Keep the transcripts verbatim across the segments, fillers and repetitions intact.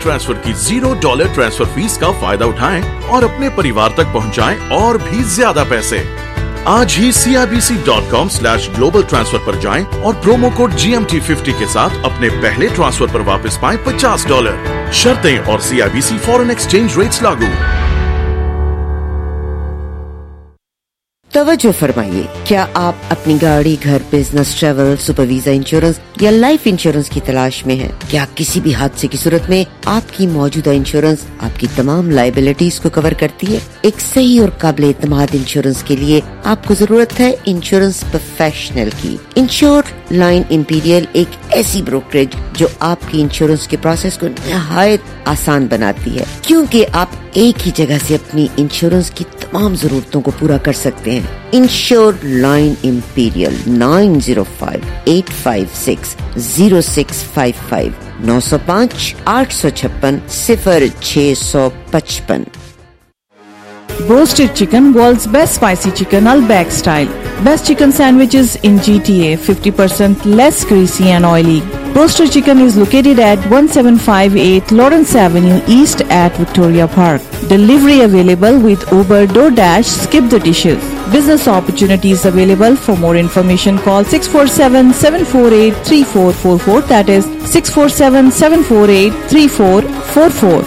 Transfer की zero dollar transfer fees का फायदा उठाएं और अपने परिवार तक पहुंचाएं और भी ज्यादा पैसे। आज ही C I B C dot com slash global transfer पर जाएं और promo code G M T fifty के साथ अपने पहले ट्रांसफर पर वापस पाएं पचास डॉलर। शर्तें और C I B C foreign exchange rates लागू। तवज्जो फरमाइए, क्या आप अपनी गाड़ी, घर, business, travel, super visa insurance या लाइफ इंश्योरेंस की तलाश में हैं? क्या किसी भी हादसे की सूरत में आपकी मौजूदा इंश्योरेंस आपकी तमाम लायबिलिटीज को कवर करती है? एक सही और काबिल एतमाद इंश्योरेंस के लिए आपको जरूरत है इंश्योरेंस प्रोफेशनल की। इंश्योर लाइन इंपीरियल एक ऐसी ब्रोकरेज जो आपकी इंश्योरेंस के प्रोसेस को निहायत आसान बनाती है, क्योंकि आप एक ही जगह से अपनी इंश्योरेंस की तमाम जरूरतों को पूरा कर सकते हैं। Insure Line Imperial nine zero five eight five six zero six five five नौ सौ पाँच आठ सौ छप्पन सिफर छह सौ पचपन। Roasted chicken, world's best spicy chicken, Al-Baq style. Best chicken sandwiches in G T A, fifty percent less greasy and oily. Roasted chicken is located at seventeen fifty-eight Lawrence Avenue East at Victoria Park. Delivery available with Uber, DoorDash, Skip the Dishes. Business opportunities available. For more information, call six four seven, seven four eight, three four four four. That is six four seven, seven four eight, three four four four.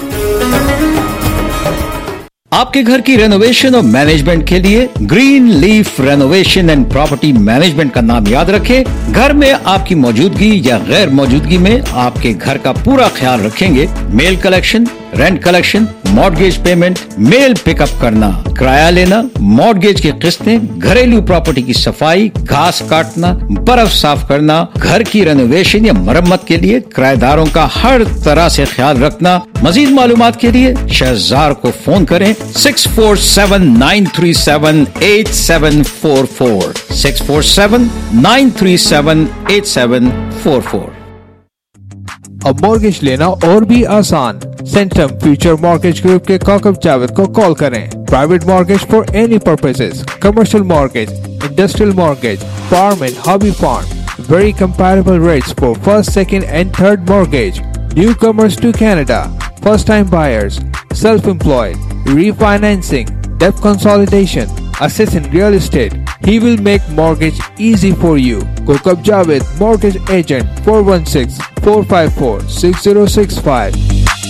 आपके घर की renovation और management के लिए Green Leaf Renovation and Property Management का नाम याद रखें। घर में आपकी मौजूदगी या गैर मौजूदगी में आपके घर का पूरा ख्याल रखेंगे। Mail collection, rent collection, mortgage payment, mail pickup करना, किराया लेना, मॉर्गेज की किस्तें, घरेलू प्रॉपर्टी की सफाई, घास काटना, बर्फ साफ करना, घर की रेनोवेशन या मरम्मत के लिए किराएदारों का हर तरह से ख्याल रखना। मजीद मालूमात के लिए शहजार को फोन करें six four seven nine three seven eight seven four four six four seven nine three seven eight seven four four. अब मॉर्गेज लेना और भी आसान। सेंटम फ्यूचर मॉर्गेज ग्रुप के काकब जावेद को कॉल करें। Private mortgage for any purposes, commercial mortgage, industrial mortgage, farm and hobby farm, very comparable rates for first, second and third mortgage. Newcomers to Canada, first time buyers, self-employed, refinancing, debt consolidation, assets in real estate. He will make mortgage easy for you. Kokab Javed, mortgage agent, four one six, four five four, six zero six five.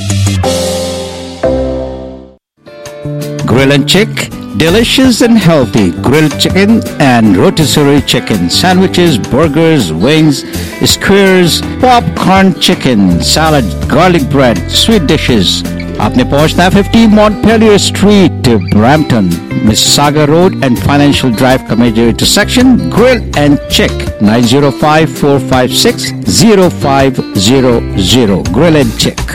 Grill and Chick, delicious and healthy grilled chicken and rotisserie chicken, sandwiches, burgers, wings, skewers, popcorn chicken, salad, garlic bread, sweet dishes. आपने पहुंचना है fifty Montpelier Street, Brampton, Mississauga Road and Financial Drive का major intersection. Grill and Chick nine zero five, four five six, zero five zero zero. Grill and Chick.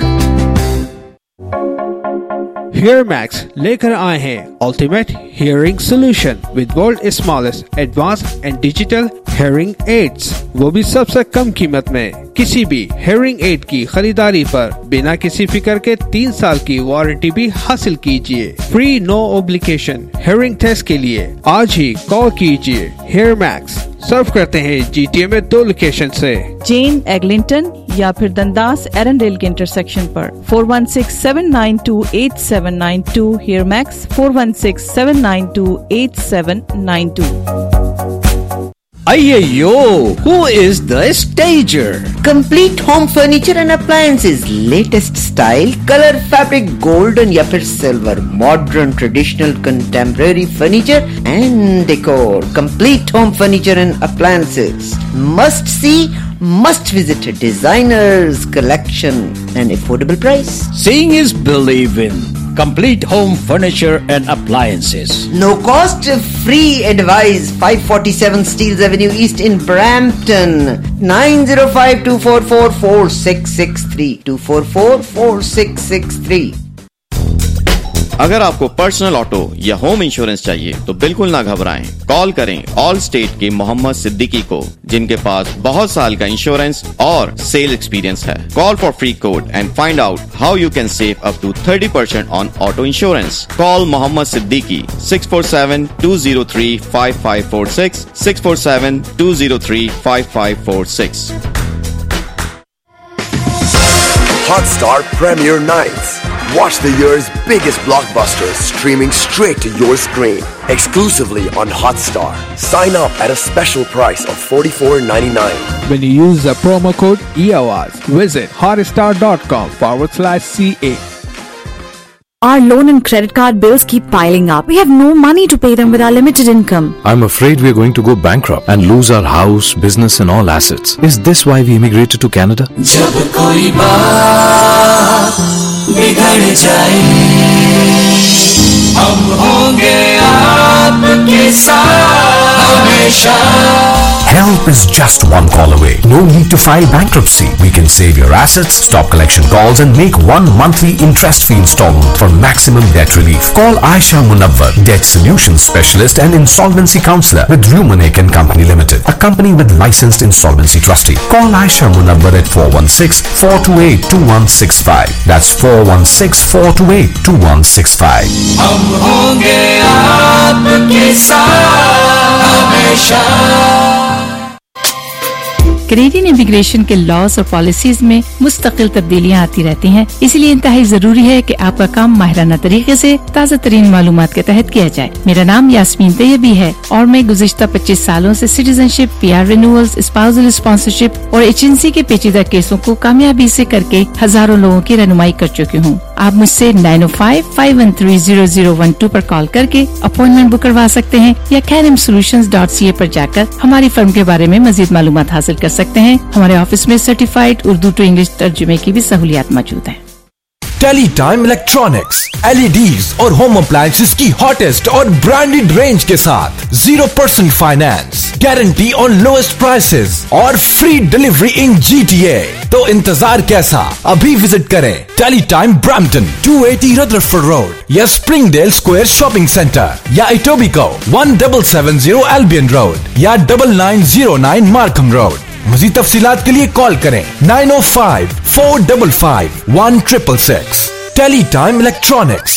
HearMax लेकर आए हैं Ultimate Hearing Solution with world smallest, advanced and digital hearing aids. वो भी सबसे कम कीमत में। किसी भी hearing aid की खरीदारी पर बिना किसी फिक्र के तीन साल की वारंटी भी हासिल कीजिए। Free no obligation hearing test के लिए आज ही कॉल कीजिए। HearMax सर्व करते हैं जीटीए में दो लोकेशन से, जेन एग्लिंटन या फिर दंदास एरनडेल के इंटरसेक्शन पर। Four one six seven nine two eight seven nine two HearMax four one six seven nine two eight seven nine two. Ayyo, who is the stager? Complete home furniture and appliances, latest style, color, fabric, golden या फिर silver, modern, traditional, contemporary furniture and decor. Complete home furniture and appliances. Must see, must visit a designer's collection and affordable price. Seeing is believing. Complete home furniture and appliances. No cost, free advice. five forty-seven Steeles Avenue East in Brampton. nine zero five, two four four, four six six three. two four four, four six six three. अगर आपको personal auto या home insurance चाहिए तो बिल्कुल ना घबराएं। Call करें all state के मोहम्मद सिद्दीकी को, जिनके पास बहुत साल का इंश्योरेंस और सेल एक्सपीरियंस है। Call for free quote and find out how you can save up to thirty percent on auto insurance. Call Mohammad Siddiqui six four seven, two zero three, five five four six, six four seven, two zero three, five five four six. Hotstar Premiere Nights. Watch the year's biggest blockbusters streaming straight to your screen. Exclusively on Hotstar. Sign up at a special price of forty-four ninety-nine. When you use the promo code E A W A Z, visit hotstar.com forward slash CA. Our loan and credit card bills keep piling up. We have no money to pay them with our limited income. I'm afraid we're going to go bankrupt and lose our house, business and all assets. Is this why we immigrated to Canada? जब कोई बात बिगड़ जाए, हम होंगे आपके साथ हमेशा. Help is just one call away. No need to file bankruptcy. We can save your assets, stop collection calls and make one monthly interest-free installment for maximum debt relief. Call Aisha Munawwar, Debt Solutions Specialist and Insolvency Counselor with Rumanek and Company Limited, a company with licensed insolvency trustee. Call Aisha Munawwar at four one six, four two eight, two one six five. That's four one six, four two eight, two one six five. हम होंगे आपके साथ हमेशा. Canadian immigration के laws और policies में मुस्तकिल तब्दीलियां आती रहती हैं, इसलिए इंतहाई जरूरी है कि आपका काम माहिराना तरीके से ताज़ा तरीन मालूमात के तहत किया जाए. मेरा नाम यास्मीन तैयबी है और मैं गुज़िश्ता पच्चीस सालों से citizenship, PR renewals, spousal sponsorship और एजेंसी के पेचीदा केसों को कामयाबी से करके हजारों लोगों की रहनुमाई कर चुकी हूँ. आप मुझसे nine o five, five one three, zero zero one two पर कॉल करके अपॉइंटमेंट बुक करवा सकते हैं या कैनम सॉल्यूशंस डॉट सी ए पर जाकर हमारी फर्म के बारे में मजीद मालूमात हासिल कर सकते हैं. हमारे ऑफिस में सर्टिफाइड उर्दू टू इंग्लिश तर्जुमे की भी सहूलियात मौजूद है. टेलीटाइम इलेक्ट्रॉनिक्स, एलईडीज और होम अप्लायंसेस की हॉटेस्ट और ब्रांडेड रेंज के साथ zero percent finance, guarantee on lowest prices और फ्री डिलीवरी इन जीटीए. तो इंतजार कैसा, अभी विजिट करें Teletime Brampton, two eighty Rutherford road या स्प्रिंगडेल स्क्वायर शॉपिंग सेंटर या Etobicoke, one seven seven zero Albion road या double nine zero nine Markham road. मज़ीद तफसीलात के लिए कॉल करें nine o five, four five five, one six six six. Teletime electronics.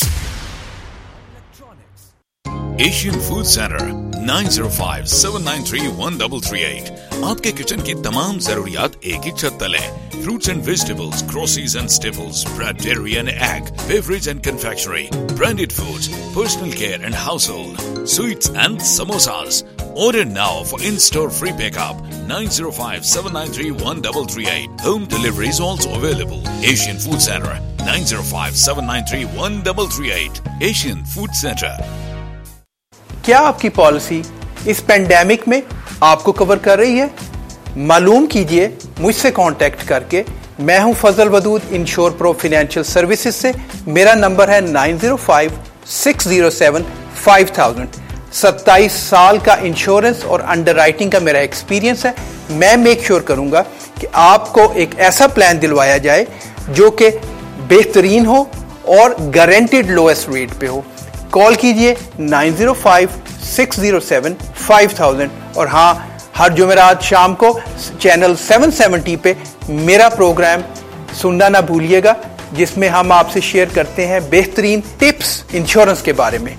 Asian food centre nine zero five, seven nine three, one three three eight. आपके kitchen की तमाम जरूरियात एक ही छत तले. Fruits and vegetables, groceries and staples, bread, dairy and egg, beverage and confectionery, branded foods, personal care and household, sweets and samosas. Order now for in-store free pickup. nine zero five, seven nine three, one three three eight. Home delivery is also available. Asian Food Center nine zero five, seven nine three, one three three eight. Asian Food Center. क्या आपकी policy इस pandemic में आपको cover कर रही है? मालूम कीजिए मुझसे कांटेक्ट करके. मैं हूं Fazal Wadood, insure pro financial services से. मेरा नंबर है nine zero five, six zero seven, five thousand. सत्ताईस साल का इंश्योरेंस और अंडरराइटिंग का मेरा एक्सपीरियंस है. मैं मेक श्योर करूंगा कि आपको एक ऐसा प्लान दिलवाया जाए जो कि बेहतरीन हो और गारंटीड लोएस्ट रेट पे हो. कॉल कीजिए nine zero five, six zero seven, five thousand. और हाँ, हर जुमेरात शाम को चैनल सेवन सेवेंटी पे मेरा प्रोग्राम सुनना ना भूलिएगा, जिसमें हम आपसे शेयर करते हैं बेहतरीन टिप्स इंश्योरेंस के बारे में.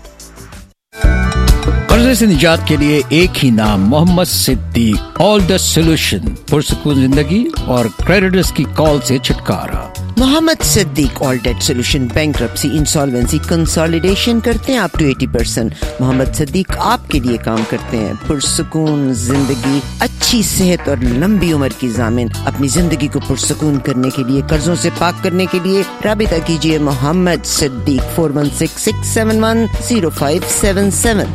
कर्जे से निजात के लिए एक ही नाम, Mohammad Siddique. All the solution, पुरसुकून जिंदगी और क्रेडिटर्स की कॉल से छुटकारा. Mohammad Siddique all debt solution, bankruptcy, insolvency, consolidation करते हैं up to eighty percent. Mohammad Siddique आपके लिए काम करते हैं. पुरसुकून जिंदगी, अच्छी सेहत और लंबी उम्र की जामिन. अपनी जिंदगी को पुरसुकून करने के लिए, कर्जों से पाक करने के लिए राबिता कीजिए Mohammad Siddique four one six, six seven one, zero five seven seven.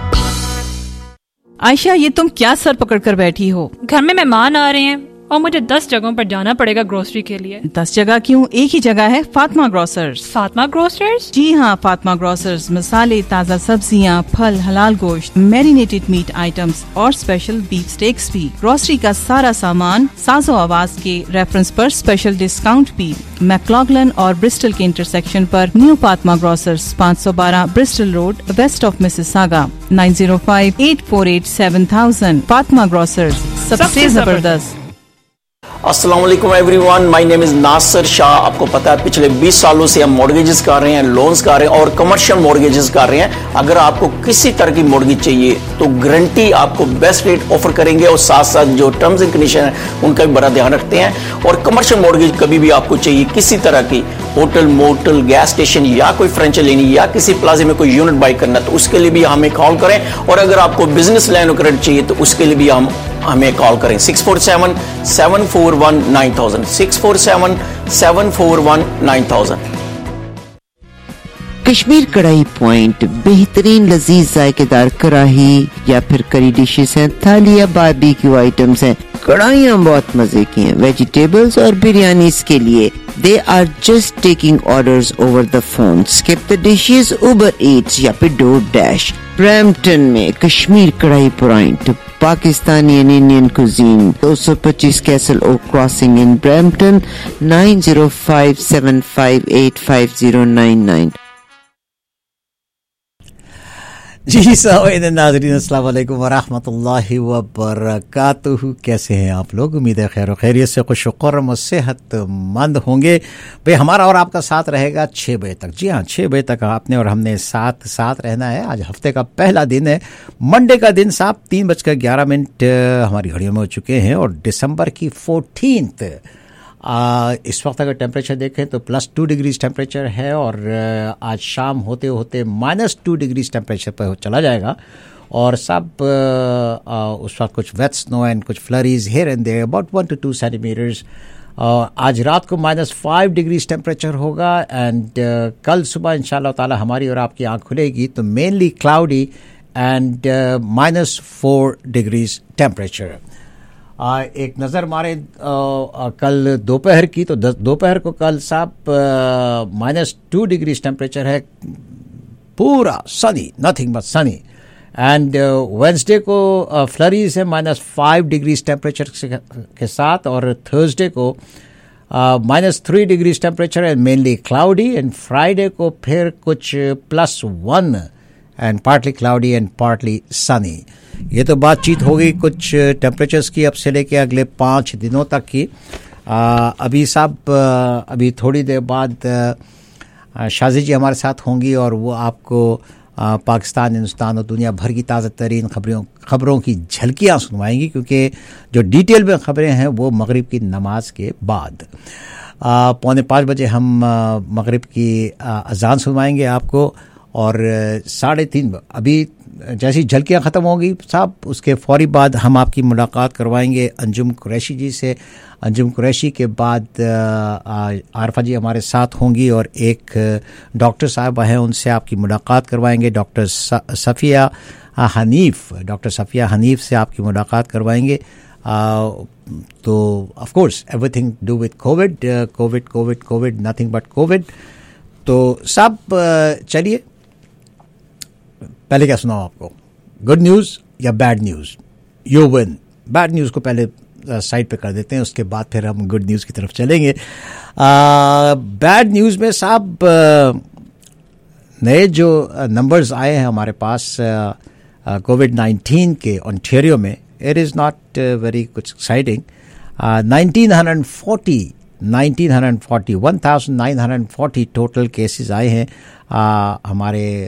Ayesha, ये तुम क्या सर पकड़ कर बैठी हो? घर में मेहमान आ रहे हैं और मुझे दस जगहों पर जाना पड़ेगा ग्रोसरी के लिए. दस जगह क्यों? एक ही जगह है, फातिमा ग्रोसर्स. फातिमा ग्रोसर्स? जी हाँ, फातिमा ग्रोसर्स. मसाले, ताज़ा सब्जियाँ, फल, हलाल गोश्त, मैरिनेटेड मीट आइटम्स और स्पेशल बीफ स्टेक्स भी. ग्रोसरी का सारा सामान साजो आवाज के रेफरेंस पर स्पेशल डिस्काउंट भी. मैक्लॉगलन और ब्रिस्टल के इंटरसेक्शन पर न्यू फातिमा ग्रोसर्स, पाँच सौ बारह Bristol road, west of Mississauga. Nine zero five, eight four eight, seven thousand. Fatima grocers, सबसे जबरदस्त. अस्सलाम वालेकुम everyone, my name is Nasir Shah. आपको पता है पिछले बीस सालों से हम मॉर्गेजेस कर रहे हैं, लोन्स कर रहे हैं और कमर्शियल मॉर्गेजेस कर रहे हैं. अगर आपको किसी तरह की मॉर्गेज चाहिए تو گارنٹی آپ کو بیسٹ ریٹ آفر کریں گے, اور ساتھ ساتھ جو ٹرمز اینڈ کنڈیشن ہیں ان کا بھی بڑا دھیان رکھتے ہیں. اور کمرشل مورگیج کبھی بھی آپ کو چاہیے کسی طرح کی ہوٹل, موٹل, گیس اسٹیشن یا کوئی فرینچائز لینی یا کسی پلازے میں کوئی یونٹ بائی کرنا, تو اس کے لیے بھی ہمیں کال کریں. اور اگر آپ کو بزنس لائن آف کریڈٹ چاہیے تو اس کے لیے بھی ہم ہمیں کال کریں six four seven seven four one nine thousand six four seven seven four one nine thousand. Kashmir karahi point بہترین لذیذ ذائقے دار کڑاہی یا پھر کری ڈشز ہیں, تھالی یا باربیکیو آئٹمز ہیں. کڑھائیاں بہت مزے کی ہیں, ویجیٹیبلز اور بریانیز کے لیے. They are just taking orders over the phone. Skip the dishes, Uber Eats یا پھر DoorDash. برمپٹن میں Kashmir karahi point, Pakistani and Indian cuisine, دو سو پچیس Castle Oak Crossing in Brampton, nine zero five seven five eight five zero nine nine. جی سامعین ناظرین السلام علیکم ورحمۃ اللہ وبرکاتہ. کیسے ہیں آپ لوگ؟ امید ہے خیر و خیریت سے, خوش و خرم و صحت مند ہوں گے. بھئی ہمارا اور آپ کا ساتھ رہے گا چھ بجے تک. جی ہاں, چھ بجے تک آپ نے اور ہم نے ساتھ ساتھ رہنا ہے. آج ہفتے کا پہلا دن ہے, منڈے کا دن صاحب. تین بج کر گیارہ منٹ ہماری گھڑیوں میں ہو چکے ہیں اور دسمبر کی فورٹینتھ. آ, اس وقت اگر ٹیمپریچر دیکھیں تو پلس ٹو ڈگریز ٹیمپریچر ہے, اور آج شام ہوتے ہوتے مائنس ٹو ڈگریز ٹیمپریچر پہ چلا جائے گا. اور سب اس وقت کچھ ویٹ سنو اینڈ کچھ flurries here and there about one to two centimetres. آج رات کو مائنس فائیو ڈگریز ٹیمپریچر ہوگا, اینڈ کل صبح ان شاء اللہ تعالیٰ ہماری اور آپ کی آنکھ کھلے گی تو mainly cloudy and minus four degrees temperature. ایک نظر مارے کل دوپہر کی تو دوپہر کو کل صاحب مائنس ٹو ڈگریز ٹیمپریچر ہے, پورا sunny, nothing but sunny. And Wednesday کو فلریز ہے مائنس فائیو ڈگریز ٹیمپریچر کے ساتھ, اور تھرسڈے کو مائنس تھری ڈگریز ٹیمپریچر ہے, مینلی کلاؤڈی. اینڈ فرائیڈے کو پھر کچھ plus one and partly cloudy and partly sunny. یہ تو بات چیت ہو گئی کچھ ٹیمپریچرز کی اب سے لے کے اگلے پانچ دنوں تک کی. آ, ابھی صاحب ابھی تھوڑی دیر بعد شازی جی ہمارے ساتھ ہوں گی, اور وہ آپ کو آ, پاکستان, ہندوستان اور دنیا بھر کی تازہ ترین خبروں خبروں کی جھلکیاں سنوائیں گی, کیونکہ جو ڈیٹیل میں خبریں ہیں وہ مغرب کی نماز کے بعد. آ, پونے پانچ بجے ہم آ, مغرب کی اذان سنوائیں گے آپ کو, اور ساڑھے تین ابھی جیسی جھلکیاں ختم ہوں گی صاحب اس کے فوری بعد ہم آپ کی ملاقات کروائیں گے انجم قریشی جی سے. انجم قریشی کے بعد عارفہ جی ہمارے ساتھ ہوں گی, اور ایک ڈاکٹر صاحبہ ہیں ان سے آپ کی ملاقات کروائیں گے, ڈاکٹر صفیہ حنیف. ڈاکٹر صفیہ حنیف سے آپ کی ملاقات کروائیں گے. تو of course everything do with covid covid covid covid nothing but covid. تو صاحب چلیے پہلے کیا سناؤں آپ کو, گڈ نیوز یا bad news? You want. Bad news کو پہلے سائڈ پہ کر دیتے ہیں, اس کے بعد پھر ہم گڈ نیوز کی طرف چلیں گے. بیڈ نیوز میں صاحب نئے جو نمبرز آئے ہیں ہمارے پاس کووڈ نائنٹین کے اونٹیریو میں, اٹ از ناٹ ویری کچھ exciting. Nineteen hundred forty nineteen hundred forty one thousand nine hundred forty total cases آئے ہیں آ, ہمارے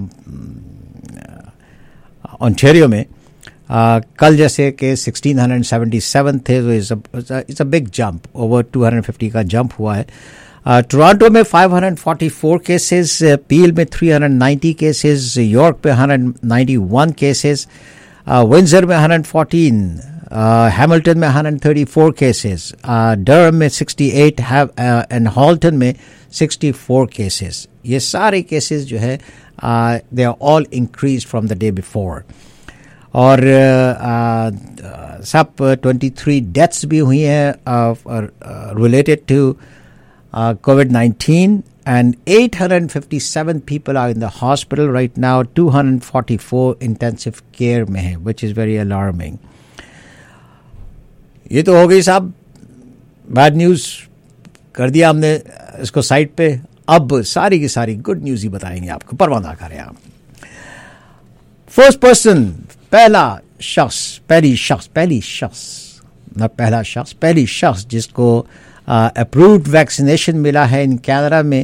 اونٹیریو میں. Uh, کل جیسے کہ سکسٹین ہنڈریڈ سیونٹی سیون تھے, تو it's a big jump, over two hundred fifty کا جمپ ہوا ہے. ٹورانٹو میں five hundred forty four cases, Peel میں three hundred ninety cases, York پہ hundred ninety one cases, Windsor میں ہنڈریڈ فورٹین, ہیملٹن میں hundred thirty four cases, Durham میں sixty eight, and Halton میں سکسٹی فور کیسز. یہ سارے cases جو ہے they are all increase from the day before. اور سب ٹوینٹی تھری ڈیتھس بھی ہوئی ہیں related to covid nineteen, and eight hundred fifty seven people are in the hospital right now. Two hundred forty four intensive care میں ہیں, وچ is very alarming. یہ تو ہو گئی صاحب بیڈ نیوز, کر دیا ہم نے اس کو سائڈ پہ. اب ساری کی ساری گڈ نیوز ہی بتائیں گے آپ کو, پروانہ کریں آپ. فرسٹ پرسن, پہلا شخص, پہلی شخص پہلی شخص نہ پہلا شخص پہلی شخص جس کو اپرووڈ ویکسینیشن ملا ہے ان کینیڈا میں,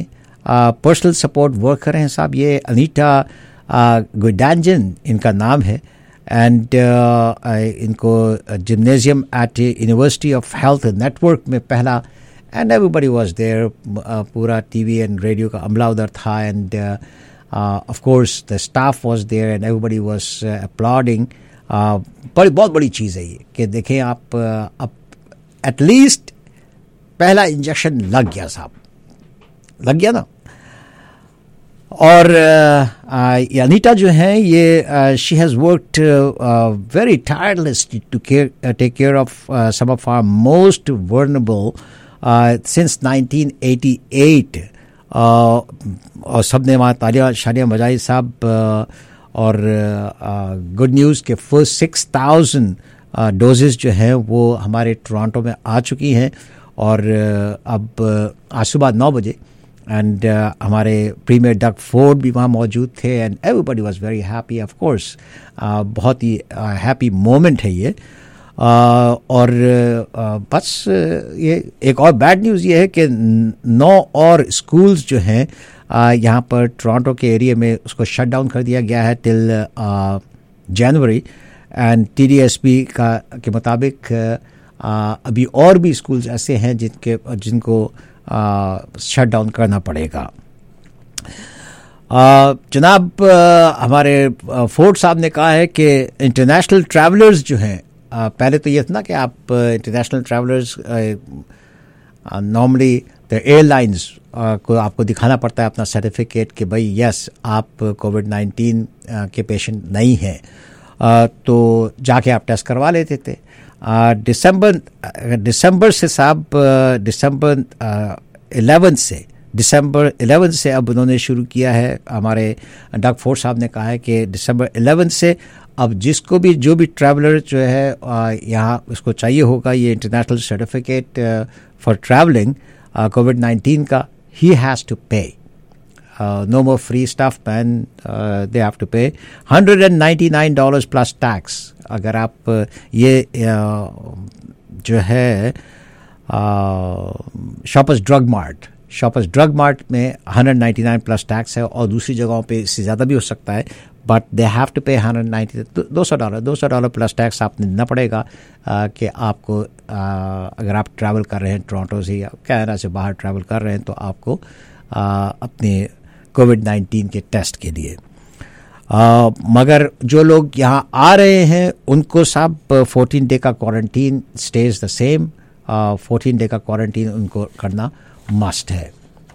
پرسنل سپورٹ ورکر ہیں صاحب. یہ انیٹا گوڈانجن ان کا نام ہے. एंड इनको gymnasium at university of health network में पहला, एंड एवरीबडी वाज देयर, पूरा टीवी एंड रेडियो का अमला उधर था, and of course the staff was there and everybody was applauding. बड़ी बहुत बड़ी चीज़ है ये कि देखें आप, uh, अब एटलीस्ट पहला इंजेक्शन लग गया साहब, लग गया ना. और अनीता जो है ये she has worked very tirelessly to care take care of some of our most vulnerable since nineteen eighty eight. और सब ने वहाँ तालियाँ शालियाँ बजाई साहब. uh, और गुड uh, न्यूज़ के फर्स्ट सिक्स थाउजेंड डोजेज जो हैं वो हमारे टोरंटो में आ चुकी हैं. और uh, अब uh, आज सुबह नौ बजे एंड uh, हमारे प्रीमियर डग फोर्ड भी वहाँ मौजूद थे, and everybody was very happy. Of course बहुत ही हैप्पी uh, मोमेंट है ये. uh, और uh, बस uh, ये एक और बैड न्यूज़ ये है कि नौ और स्कूल्स जो हैं uh, यहाँ पर टोरंटो के एरिया में उसको शट डाउन कर दिया गया है टिल जनवरी. And T D S P का के मुताबिक uh, Uh, अभी और भी स्कूल्स ऐसे हैं जिनके जिनको शट डाउन करना पड़ेगा. uh, जनाब uh, हमारे फोर्ड साहब ने कहा है कि इंटरनेशनल ट्रैवलर्स जो हैं, uh, पहले तो ये था ना कि आप international travellers normally the airlines को आपको दिखाना पड़ता है अपना सर्टिफिकेट कि भाई यस आप कोविड नाइन्टीन के पेशेंट नहीं हैं, uh, तो जाके आप टेस्ट करवा लेते थे. दिसंबर दिसंबर से साहब दिसंबर इलेवन से दिसंबर इलेवन से अब उन्होंने शुरू किया है. हमारे डग फोर्ड साहब ने कहा है कि दिसंबर इलेवन से अब जिसको भी जो भी ट्रैवलर जो है यहाँ उसको चाहिए होगा ये international certificate for travelling covid nineteen का, he has to pay. No more free stuff man, they have to pay hundred and ninety nine dollars plus tax. अगर आप ये जो है Shoppers Drug Mart Shoppers Drug Mart में hundred ninety nine plus tax है, और दूसरी जगहों पे इससे ज़्यादा भी हो सकता है, but they have to pay hundred ninety दो सौ डॉलर दो सौ डॉलर प्लस टैक्स आपने देना पड़ेगा. कि आपको आ, अगर आप ट्रैवल कर रहे हैं टोरंटो से या कनाडा से बाहर ट्रैवल कर रहे हैं तो आपको आ, अपने कोविड नाइन्टीन के टेस्ट के लिए. Uh, मगर जो लोग यहाँ आ रहे हैं उनको सब फोर्टीन डे का quarantine stage the same. Fourteen day का क्वारंटीन उनको करना मस्ट है.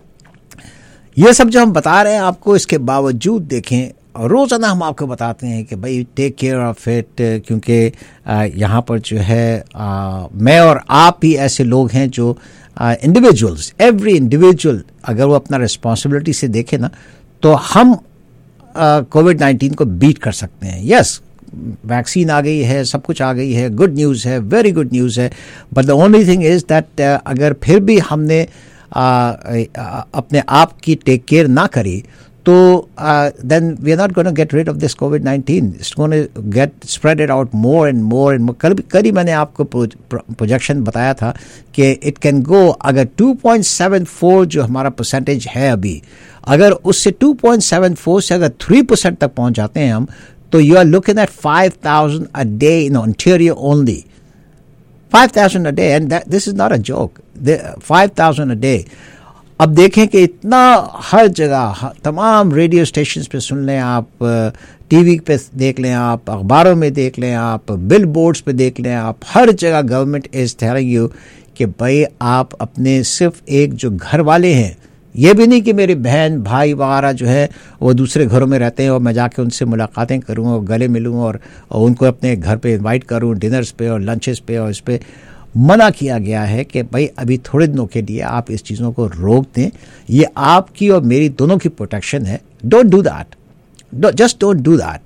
ये सब जो हम बता रहे हैं आपको, इसके बावजूद देखें रोज़ाना हम आपको बताते हैं कि भाई टेक केयर ऑफ इट, क्योंकि यहाँ पर जो है आ, मैं और आप ही ऐसे लोग हैं जो इंडिविजुअल्स, एवरी इंडिविजुअल अगर वो अपना रिस्पॉन्सिबिलिटी से देखे ना तो हम कोविड नाइन्टीन को बीट कर सकते हैं. यस, वैक्सीन आ गई है, सब कुछ आ गई है, गुड न्यूज़ है, वेरी गुड न्यूज़ है, but the only thing is that अगर फिर भी हमने uh, uh, अपने आप की टेक केयर ना करी तो then we are not gonna get rid of this covid nineteen. It's gonna get spreaded out more and more and more. कल कल ही मैंने आपको प्रोजेक्शन बताया था कि इट कैन गो, अगर टू पॉइंट सेवन फोर जो हमारा परसेंटेज है अभी, अगर उससे टू पॉइंट सेवन फोर से अगर थ्री परसेंट तक पहुंच जाते हैं हम, तो you are looking at five thousand a day in Ontario only. Five thousand a day, and this is not a joke. Five thousand a day. अब देखें कि इतना हर जगह, तमाम रेडियो स्टेशंस पे सुन लें आप, टीवी पे देख लें आप, अखबारों में देख लें आप, बिल बोर्ड्स पे देख लें आप, हर जगह गवर्नमेंट इज टेलिंग यू कि भाई आप अपने सिर्फ एक जो घर वाले हैं, ये भी नहीं कि मेरे बहन भाई वगैरह जो है वो दूसरे घरों में रहते हैं और मैं जाके उनसे मुलाकातें करूँ और गले मिलूँ और, और उनको अपने घर पे इनवाइट करूँ डिनर्स पे और लंचेस पे, और इस पे मना किया गया है कि भाई अभी थोड़े दिनों के लिए आप इस चीज़ों को रोक दें. ये आपकी और मेरी दोनों की प्रोटेक्शन है. Don't do that, just don't do that.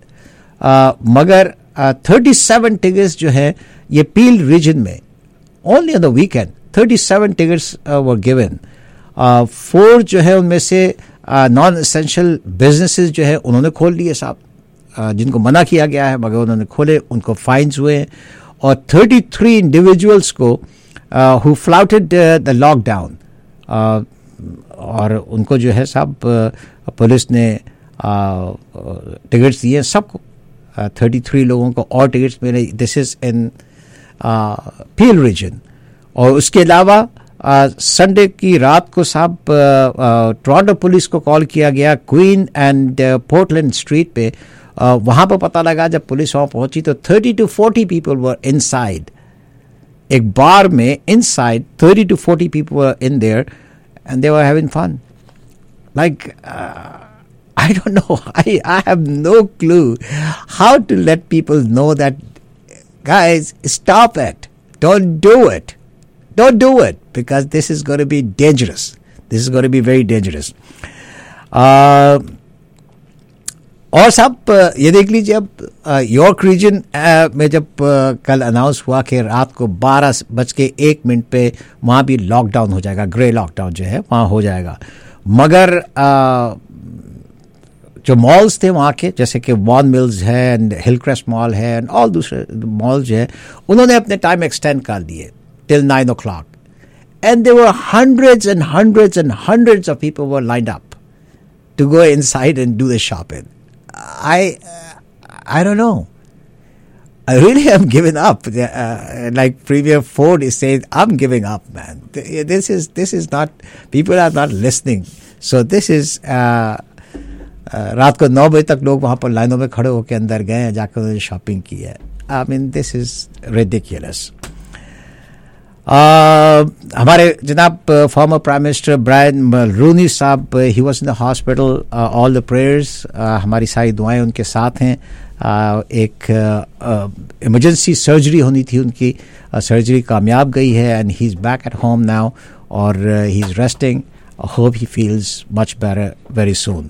मगर थर्टी सेवन टिकट्स जो है ये पील रीजन में only on the weekend thirty seven tickets were given. Four जो है उनमें से नॉन एसेंशियल बिजनेसेस जो है उन्होंने खोल लिए साहब, uh, जिनको मना किया गया है मगर उन्होंने खोले, उनको फाइन्स हुए हैं. और थर्टी थ्री इंडिविजुअल्स को हु फ्लाउटेड द लॉकडाउन, और उनको जो है साहब uh, पुलिस ने टिकट्स uh, दिए सबको. थर्टी थ्री लोगों को और टिकट्स मिले. This is in Peel region. और उसके अलावा संडे uh, की रात को साहब टोरंटो पुलिस को कॉल किया गया क्वीन एंड पोर्टलैंड स्ट्रीट पे. uh, वहाँ पर पता लगा जब पुलिस वहाँ पहुंची तो thirty two forty people were inside. एक बार में inside thirty two forty people were in there and they were having fun. Like I don't know. I, I have no clue how to let people know that, guys, stop it. Don't do it. Don't do it because this is going to be dangerous. This is going to be very dangerous. Uh, और सब ये देख लीजिए अब York reason में जब uh, कल announce हुआ कि रात को बारह बज के एक मिनट पे वहाँ भी लॉकडाउन हो जाएगा. ग्रे लॉकडाउन जो है वहाँ हो जाएगा. मगर uh, जो मॉल्स थे वहाँ के जैसे कि वॉन मिल्स है एंड हिलक्रेस्ट मॉल है एंड ऑल दूसरे मॉल जो है उन्होंने अपने टाइम एक्सटेंड कर दिए till nine o'clock. And there were hundreds and hundreds and hundreds of people were lined up to go inside and do the shopping. I I don't know. I really am giving up. Uh, like Premier Ford is saying, I'm giving up, man. This is this is not. People are not listening. So this is. Uh, Uh, रात को नौ बजे तक लोग वहाँ पर लाइनों में खड़े होकर अंदर गए हैं, जाकर उन्होंने शॉपिंग की है. I mean this is ridiculous. हमारे जनाब former prime minister Brian Rooney साहब, he was in the hospital. All the prayers, हमारी सारी दुआएं उनके साथ हैं. uh, एक इमरजेंसी uh, सर्जरी होनी थी उनकी, सर्जरी uh, कामयाब गई है and he is back at home now और he is resting. Hope he feels much better very soon.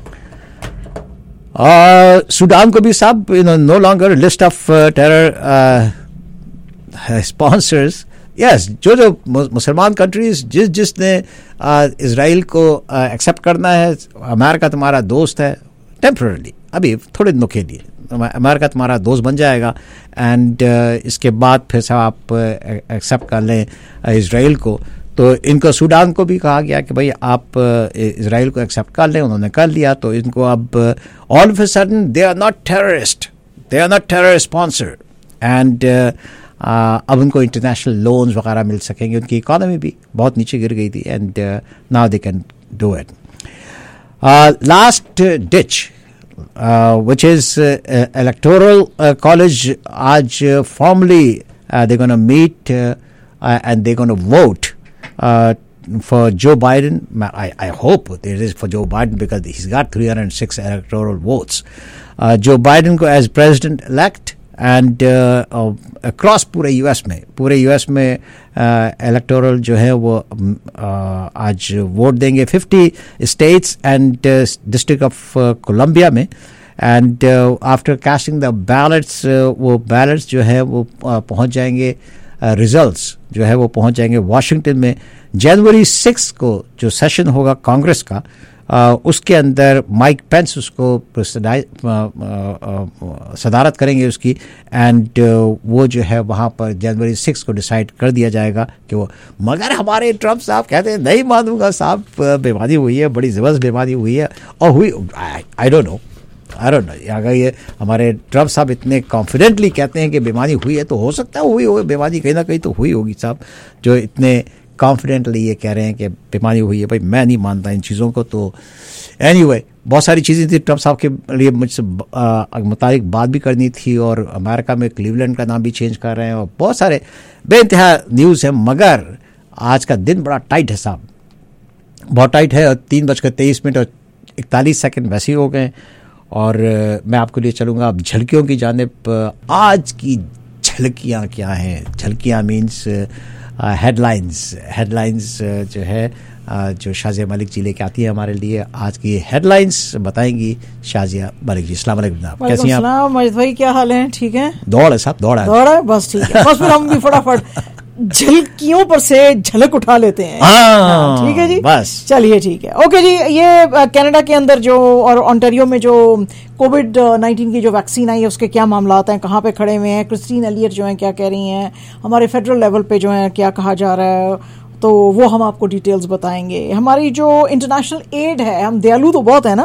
Sudan को भी साहब you know no longer list of terror sponsors. Yes, जो जो मुसलमान कंट्रीज जिस जिसने इजराइल को एक्सेप्ट uh, करना है, अमेरिका तुम्हारा दोस्त है टेम्पररी, अभी थोड़े दिनों के लिए अमेरिका तुम्हारा दोस्त बन जाएगा एंड uh, इसके बाद फिर से आप एक्सेप्ट uh, कर लें इजराइल को. तो इनको सूडान को भी कहा गया कि भाई आप इजराइल को एक्सेप्ट कर लें. उन्होंने कर लिया. तो इनको अब all of a sudden they are not terrorist, they are not terror sponsor and अब उनको इंटरनेशनल लोन्स वगैरह मिल सकेंगे. उनकी इकॉनमी भी बहुत नीचे गिर गई थी and now they can do it. Last ditch which is electoral college, आज formally they gonna meet and they gonna vote Uh, for Joe Biden. I, I hope it is for Joe Biden because he's got three hundred six electoral votes. Uh, Joe Biden को as president elect and uh, uh, across पूरे U S में पूरे U S में uh, electoral जो है वो uh, आज वोट देंगे fifty states and uh, District of uh, Columbia में. and uh, after casting the ballots uh, वो ballots जो है वो uh, पहुंच जाएंगे, रिजल्ट्स uh, जो है वो पहुंच जाएंगे वाशिंगटन में. जनवरी सिक्स को जो सेशन होगा कांग्रेस का, uh, उसके अंदर माइक पेंस उसको सदारत करेंगे उसकी एंड uh, वो जो है वहाँ पर जनवरी सिक्स को डिसाइड कर दिया जाएगा कि वो. मगर हमारे ट्रम्प साहब कहते हैं नहीं मानूंगा साहब, बीमारी हुई है, बड़ी ज़बरदस्त बीमारी हुई है और हुई. I don't know I don't know अगर ये हमारे ट्रम्प साहब इतने कॉन्फिडेंटली कहते हैं कि बीमारी हुई है तो हो सकता है हुई हो, बीमारी कहीं ना कहीं तो हुई होगी साहब, जो इतने कॉन्फिडेंटली ये कह रहे हैं कि बीमारी हुई है. भाई मैं नहीं मानता इन चीज़ों को. तो एनीवे anyway, बहुत सारी चीज़ें थी ट्रम्प साहब के लिए मुझसे मुताबिक बात भी करनी थी और अमेरिका में क्लीवलैंड का नाम भी चेंज कर रहे हैं और बहुत सारे बेइंतहा न्यूज़ है. मगर आज का दिन बड़ा टाइट है साहब, बहुत टाइट है. और तीन बजकर तेईस मिनट और इकतालीस सेकेंड वैसे ही हो गए और uh, मैं आपको लिए चलूँगा अब झलकियों की जानिब. uh, आज की झलकियाँ क्या हैं? झलकियाँ मीन्स हेडलाइंस. हेडलाइंस जो है uh, जो शाजिया मलिक जी लेके आती है हमारे लिए. आज की हेडलाइंस बताएंगी शाजिया मलिक जी. अस्सलाम वालेकुम, कैसी हैं आप? मजिद भाई क्या हाल है? ठीक है, दौड़ है साहब, दौड़ है दौड़ है बस ठीक है. बस फिर हम भी फटाफट झलकियों पर से झलक उठा लेते हैं. हाँ, ठीक है जी, बस चलिए ठीक है. ओके जी, ये कनाडा के अंदर जो और ओंटारियो में जो कोविड नाइन्टीन की जो वैक्सीन आई है उसके क्या मामला हैं, कहाँ पे खड़े हुए हैं, क्रिस्टीन एलियट जो है क्या कह रही हैं, हमारे फेडरल लेवल पे जो है क्या कहा जा रहा है, तो वो हम आपको डिटेल्स बताएंगे. हमारी जो इंटरनेशनल एड है, हम दयालु तो बहुत है ना,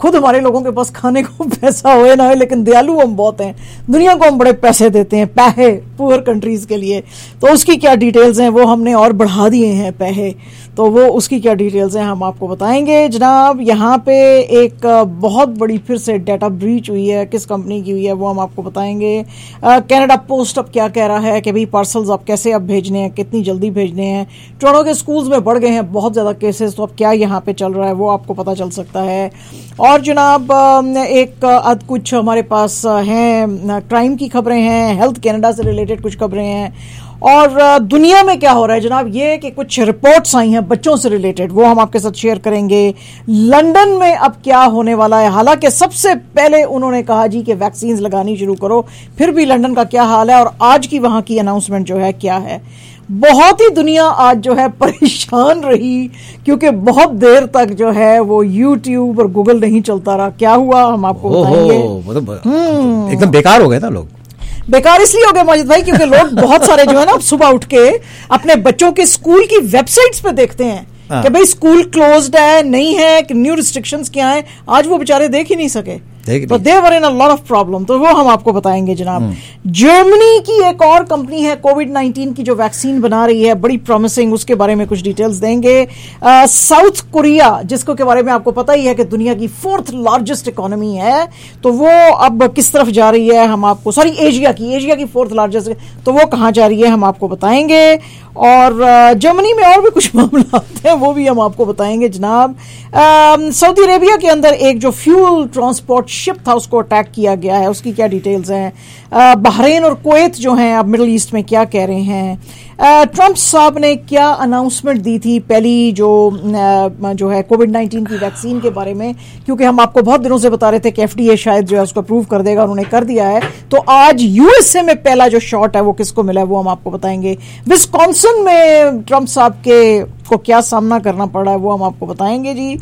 खुद हमारे लोगों के पास खाने को पैसा होए ना हो, लेकिन दयालु हम बहुत हैं, दुनिया को हम बड़े पैसे देते हैं, पैसे पुअर कंट्रीज के लिए। तो उसकी क्या डिटेल्स हैं, वो हमने और बढ़ा दिए हैं पैसे, तो वो उसकी क्या डिटेल्स हैं हम आपको बताएंगे जनाब। यहाँ पे एक बहुत बड़ी फिर से डाटा ब्रीच हुई है, किस कंपनी की हुई है वो हम आपको बताएंगे। कनाडा पोस्ट अब क्या कह रहा है कि भाई पार्सल्स अब कैसे अब भेजने हैं, कितनी जल्दी भेजने हैं। टोरंटो के स्कूल्स में बढ़ गए हैं बहुत ज्यादा केसेस, तो अब क्या यहाँ पे चल रहा है वो आपको पता चल सकता है। और जनाब एक अद कुछ हमारे पास हैं क्राइम की खबरें हैं, हेल्थ कनाडा से रिलेटेड कुछ खबरें हैं, और दुनिया में क्या हो रहा है जनाब ये कि कुछ रिपोर्ट्स आई हैं बच्चों से रिलेटेड, वो हम आपके साथ शेयर करेंगे। लंदन में अब क्या होने वाला है, हालांकि सबसे पहले उन्होंने कहा जी कि वैक्सीन लगानी शुरू करो, फिर भी लंदन का क्या हाल है और आज की वहां की अनाउंसमेंट जो है क्या है। बहुत ही दुनिया आज जो है परेशान रही क्योंकि बहुत देर तक जो है वो यूट्यूब और गूगल नहीं चलता रहा। क्या हुआ हम आपको बताएंगे। एकदम बेकार हो गए था लोग। बेकार इसलिए हो गए माजिद भाई क्योंकि लोग बहुत सारे जो है ना सुबह उठ के अपने बच्चों के स्कूल की वेबसाइट्स पे देखते हैं कि भाई स्कूल क्लोज्ड है नहीं है, कि न्यू रिस्ट्रिक्शंस क्या है, आज वो बेचारे देख ही नहीं सके, तो they were in a lot of problem, तो वो हम आपको बताएंगे जनाब। जर्मनी की एक और कंपनी है कोविड नाइनटीन की जो वैक्सीन बना रही है, बड़ी प्रॉमिसिंग, उसके बारे में कुछ डिटेल्स देंगे। साउथ कोरिया जिसको के बारे में आपको पता ही है कि दुनिया की फोर्थ लार्जेस्ट इकोनॉमी है, तो वो अब किस तरफ जा रही है हम आपको, सॉरी एशिया की एशिया की फोर्थ लार्जेस्ट, तो वो कहाँ जा रही है हम आपको बताएंगे। और जर्मनी में और भी कुछ मामला हैं वो भी हम आपको बताएंगे जनाब। सऊदी अरेबिया के अंदर एक जो फ्यूल ट्रांसपोर्ट शिप था उसको अटैक किया गया है, उसकी क्या डिटेल्स हैं। बहरीन और कुवैत जो हैं अब मिडिल ईस्ट में क्या कह रहे हैं। ट्रंप साहब ने क्या अनाउंसमेंट दी थी पहली जो जो है कोविड नाइनटीन की वैक्सीन के बारे में, क्योंकि हम आपको बहुत दिनों से बता रहे थे कि एफडीए शायद जो है उसको अप्रूव कर देगा, उन्होंने कर दिया है। तो आज यूएसए में पहला जो शॉट है वो किसको मिला है वो हम आपको बताएंगे। विस्कॉन्सिन में ट्रंप साहब के को क्या सामना करना पड़ा है वो हम आपको बताएंगे जी।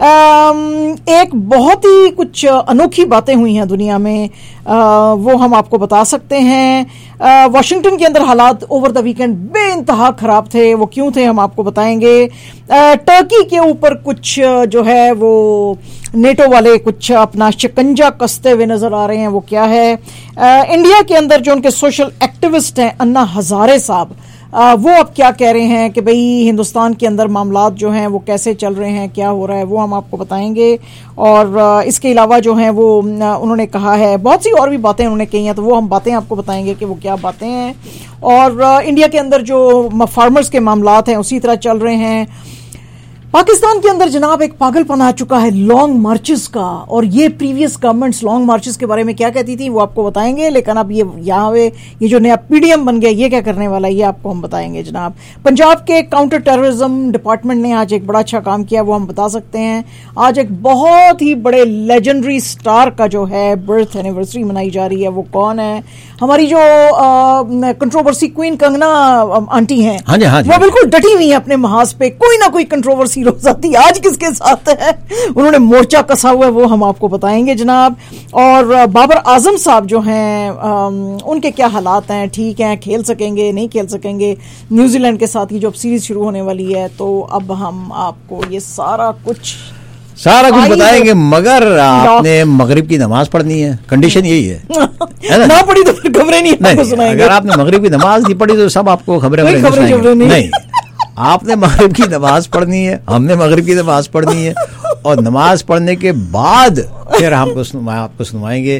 एक बहुत ही कुछ अनोखी बातें हुई हैं दुनिया में, आ, वो हम आपको बता सकते हैं। वाशिंगटन के अंदर हालात ओवर द वीकेंड बेइंतहा खराब थे, वो क्यों थे हम आपको बताएंगे। टर्की के ऊपर कुछ जो है वो नेटो वाले कुछ अपना शिकंजा कसते हुए नजर आ रहे हैं, वो क्या है। आ, इंडिया के अंदर जो उनके सोशल एक्टिविस्ट हैं अन्ना हजारे साहब, आ, वो अब क्या कह रहे हैं कि भाई हिंदुस्तान के अंदर मामलात जो हैं वो कैसे चल रहे हैं, क्या हो रहा है, वो हम आपको बताएंगे। और आ, इसके अलावा जो हैं वो आ, उन्होंने कहा है बहुत सी और भी बातें उन्होंने कही हैं, तो वो हम बातें आपको बताएंगे कि वो क्या बातें हैं। और आ, इंडिया के अंदर जो फार्मर्स के मामलात हैं उसी तरह चल रहे हैं। पाकिस्तान के अंदर जनाब एक पागलपन आ चुका है लॉन्ग मार्चेस का, और ये प्रीवियस गवर्नमेंट्स लॉन्ग मार्चेस के बारे में क्या कहती थी वो आपको बताएंगे। लेकिन अब ये यहाँ पे ये जो नया पीडीएम बन गया ये क्या करने वाला है ये आपको हम बताएंगे जनाब। पंजाब के काउंटर टेररिज्म डिपार्टमेंट ने आज एक बड़ा अच्छा काम किया, वो हम बता सकते हैं। आज एक बहुत ही बड़े लेजेंडरी स्टार का जो है बर्थ एनिवर्सरी मनाई जा रही है, वो कौन है, हमारी जो कंट्रोवर्सी क्वीन कंगना आंटी हैं, हाँ जी, हाँ जी, वो बिल्कुल डटी हुई है अपने महाज पे, कोई ना कोई कंट्रोवर्सी रोज आती है। आज किसके साथ है, उन्होंने मोर्चा कसा हुआ है, वो हम आपको बताएंगे जनाब। और बाबर आजम साहब जो हैं उनके क्या हालात हैं, ठीक हैं, खेल सकेंगे नहीं खेल सकेंगे, न्यूजीलैंड के साथ ही जो अब सीरीज शुरू होने वाली है, तो अब हम आपको ये सारा कुछ सारा कुछ बताएंगे। मगर आपने मगरिब की नमाज पढ़नी है, कंडीशन यही है, है ना? ना पढ़ी तो फिर खबरें नहीं, नहीं सुनाएंगे। अगर आपने मगरिब की नमाज नहीं पढ़ी तो सब आपको खबरें नहीं, नहीं। आपने मगरिब की नमाज पढ़नी है, हमने मगरिब की नमाज पढ़नी है, और नमाज पढ़ने के बाद फिर हमको आपको सुनवाएंगे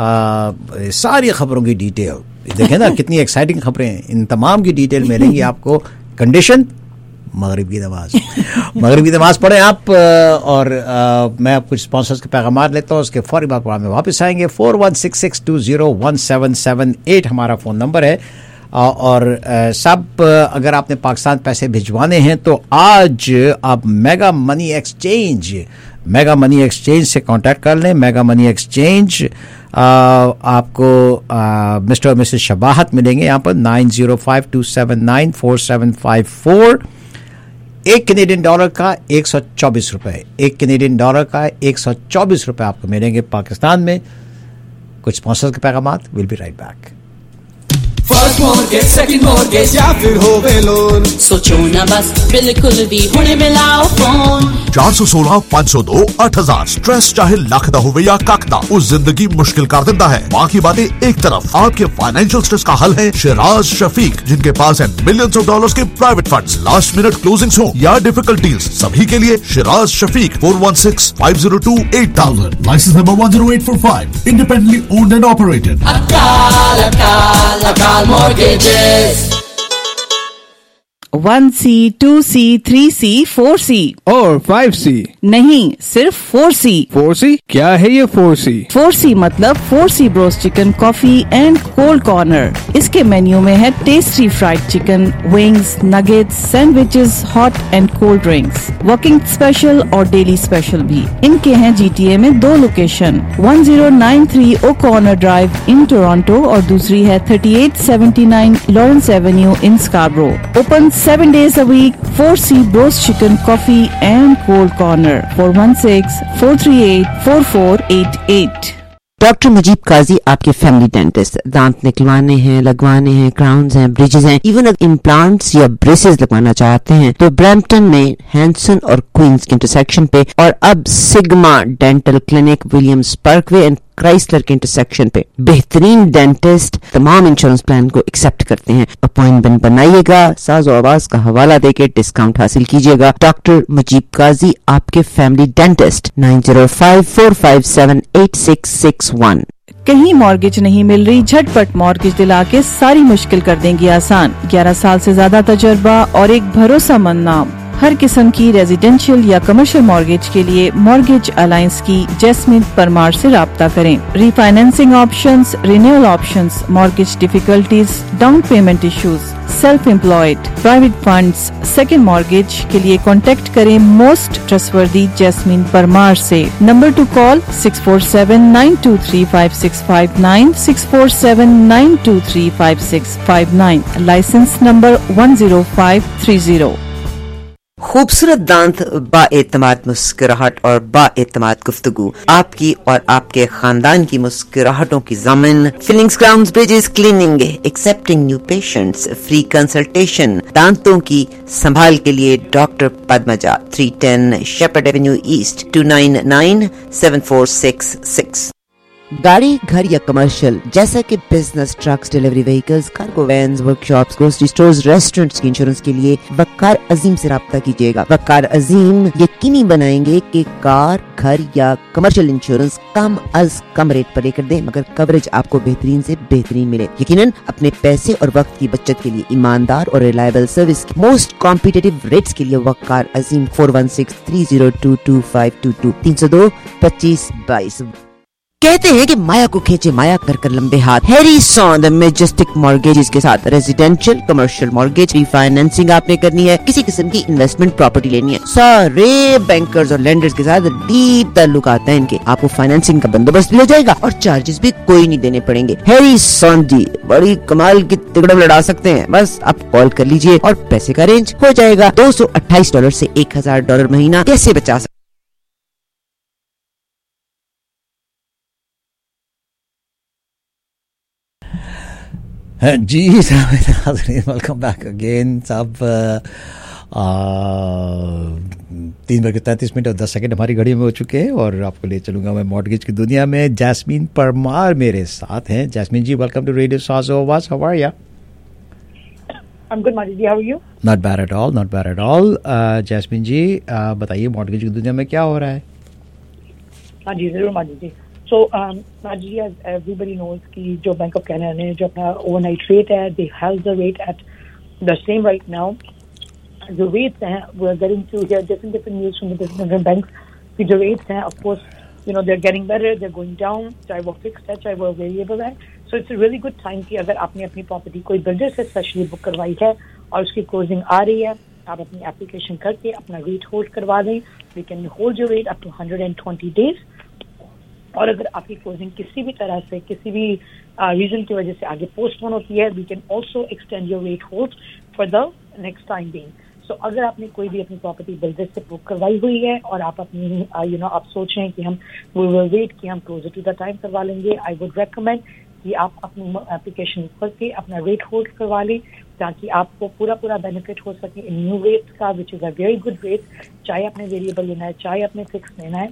सारी खबरों की डिटेल। देखें ना कितनी एक्साइटिंग खबरें हैं, इन तमाम की डिटेल मिलेंगी आपको। कंडीशन मगरिब की नमाज, मगरिब की नमाज पढ़ें आप। और आ, मैं आप कुछ स्पॉन्सर्स के पैगाम लेता हूँ, उसके फौरी बाद में वापस आएंगे। Four one six six two zero one seven seven eight हमारा फ़ोन नंबर है। और सब अगर आपने पाकिस्तान पैसे भिजवाने हैं तो आज आप Mega Money Exchange Mega Money Exchange से कांटेक्ट कर लें। मेगा मनी एक्सचेंज आपको मिस्टर और मिसेस शबाहत मिलेंगे यहाँ पर nine zero five two seven nine four seven five four. एक कैनेडियन डॉलर का एक सौ चौबीस रुपए एक कैनेडियन डॉलर का एक सौ चौबीस रुपए आपको मिलेंगे पाकिस्तान में। कुछ स्पॉन्सर्स के पैगाम। Will be right back. First mortgage, second mortgage या फिर होवे लोन, सोचो ना बस बिल्कुल भी हुणे मिलाओ फोन। चार सौ सोलह पाँच सौ दो आठ हजार स्ट्रेस चाहे लख दा होवे या कख दा, उस जिंदगी मुश्किल कर देता है। बाकी बातें एक तरफ, आपके फाइनेंशियल स्ट्रेस का हल है शिराज शफीक, जिनके पास है मिलियंस ऑफ डॉलर्स के private funds, last minute closings हो या डिफिकल्ट डील्स, सभी के लिए Shiraz Shafiq four one six five zero two eight thousand, licence number one zero eight four five, independently owned and operated. Akal Akal Akal mortgages. One C, two C, three C, four C और five सी नहीं, सिर्फ four सी। Four सी क्या है ये four सी? Four C मतलब four C broast chicken, coffee and cold corner. इसके menu में है tasty fried chicken, wings, nuggets, sandwiches, hot and cold drinks, working special और डेली स्पेशल भी। इनके हैं जीटीए में दो location, one zero nine three O Corner Drive in Toronto और दूसरी है thirty eight seventy nine Lawrence Avenue in Scarborough. Open seven days a week. four C Bros Chicken, Coffee and Cold Corner. four one six, four three eight, four four eight eight. Doctor Mujeeb Qazi आपके family dentist. दांत निकलवाने हैं, लगवाने हैं, crowns हैं, bridges हैं, even अगर implants या ब्रेसेस लगवाना चाहते हैं तो ब्रैम्पटन में हैंसन और क्वींस के इंटरसेक्शन पे, और अब Sigma dental clinic Williams Parkway and Chrysler के इंटरसेक्शन पे बेहतरीन डेंटिस्ट तमाम इंश्योरेंस प्लान को एक्सेप्ट करते हैं। अपॉइंटमेंट बनाइएगा, साज और आवाज का हवाला देके डिस्काउंट हासिल कीजिएगा। डॉक्टर मुजीब काजी आपके family dentist, nine zero five four five seven eight six six one. कहीं मॉर्गेज नहीं मिल रही, झटपट मॉर्गेज दिला के सारी मुश्किल कर देंगी आसान। ग्यारह साल से ज्यादा तजर्बा और एक भरोसामंद नाम। हर किस्म की रेजिडेंशियल या कमर्शियल मॉर्गेज के लिए मॉर्गेज अलायंस की जैस्मिन परमार से राब्ता करें। Refinancing options, renewal options, mortgage difficulties, down payment issues, self employed, private funds, second mortgage के लिए कॉन्टेक्ट करें मोस्ट ट्रस्टवर्दी जैस्मिन परमार से। Number to call six four seven nine two three five six five nine, six four seven nine two three five six five nine, licence number one zero five three zero. खूबसूरत दांत, बाएतमाद मुस्कुराहट और बाएतमाद गुफ्तगू, आपकी और आपके खानदान की मुस्कुराहटों की ज़मीन। Fillings, crowns, bridges, cleaning, accepting new patients, free consultation. दांतों की संभाल के लिए doctor Padmaja, three ten Sheppard Avenue East, two nine nine seven four six six. गाड़ी, घर या कमर्शियल जैसा कि business, trucks, delivery vehicles, cargo vans, workshops, grocery stores, restaurants के इंश्योरेंस के लिए वकार अजीम से राब्ता कीजिएगा। वकार अजीम यकीनी बनाएंगे कि कार, घर या कमर्शियल इंश्योरेंस कम अज कम रेट पर लेकर दे, मगर कवरेज आपको बेहतरीन से बेहतरीन मिले। यकीनन अपने पैसे और वक्त की बचत के लिए ईमानदार और रिलायबल सर्विस की मोस्ट कॉम्पिटिटिव रेट्स के लिए Waqar Azeem, four one six three zero two two five two two, तीन सौ दो पच्चीस बाईस। कहते हैं कि माया को खींचे माया कर कर लंबे हाथ। हैरी सॉन द मैजेस्टिक मॉर्गेजेस के साथ रेजिडेंशियल, कमर्शियल मॉर्गेज, रिफाइनेंसिंग आपने करनी है, किसी किस्म की इन्वेस्टमेंट प्रॉपर्टी लेनी है, सारे बैंकर्स और लेंडर्स के साथ डीप ताल्लुकात हैं इनके। आपको फाइनेंसिंग का बंदोबस्त भी हो जाएगा और चार्जेस भी कोई नहीं देने पड़ेंगे। हैरी सॉन जी बड़ी कमाल की तिगड़म लड़ा सकते हैं। बस आप कॉल कर लीजिए और पैसे का रेंज हो जाएगा। दो सौ अट्ठाईस डॉलर से एक हजार डॉलर महीना कैसे बचा सकते। जी वेलकम बैक अगेन साहब। तीन बज के तैंतीस मिनट और दस सेकंड हमारी घड़ी में हो चुके हैं और आपको ले चलूंगा मैं मॉर्गेज की दुनिया में। जैस्मीन परमार मेरे साथ हैं। Jasmine ji, welcome to radio Saaz Awaz. How are you? I am good Majid ji, how are you? Not bad at all, not bad at all. Jasmine ji uh, बताइए मॉर्गेज की दुनिया में क्या हो रहा है? हाँ जी जरूर माजिद जी। So, um, Najee, as everybody knows, कि जो Bank of Canada ने जो अपना overnight rate है, they held the rate at the same right now. जो rates हैं, we're getting to hear different different news from the different different banks. कि जो rates हैं, of course, you know, they're getting better, they're going down, चाहे वो fixed है, चाहे वो variable है. So it's a really good time कि अगर आपने अपनी property कोई builder से specially book करवाई है और उसकी closing आ रही है, आप अपनी application करके अपना rate hold करवा दें. We can hold your rate up to one hundred twenty days. और अगर आपकी क्लोजिंग किसी भी तरह से किसी भी रीजन की वजह से आगे पोस्टपोन होती है, we can also extend your rate hold for the next time being. So अगर आपने कोई भी अपनी प्रॉपर्टी बिल्डर से बुक करवाई हुई है और आप अपनी यू नो आप सोच रहे हैं कि हम वी विल वेट कि हम क्लोजर टू द टाइम करवा लेंगे, आई वुड रेकमेंड کہ آپ اپنی اپلیکیشن کر کے اپنا ریٹ ہولڈ کروا لیں تاکہ آپ کو پورا پورا بینیفٹ ہو سکے ان نیو ریٹس کا which is a very good rate, چاہے آپ نے ویریبل لینا ہے چاہے آپ نے فکس لینا ہے.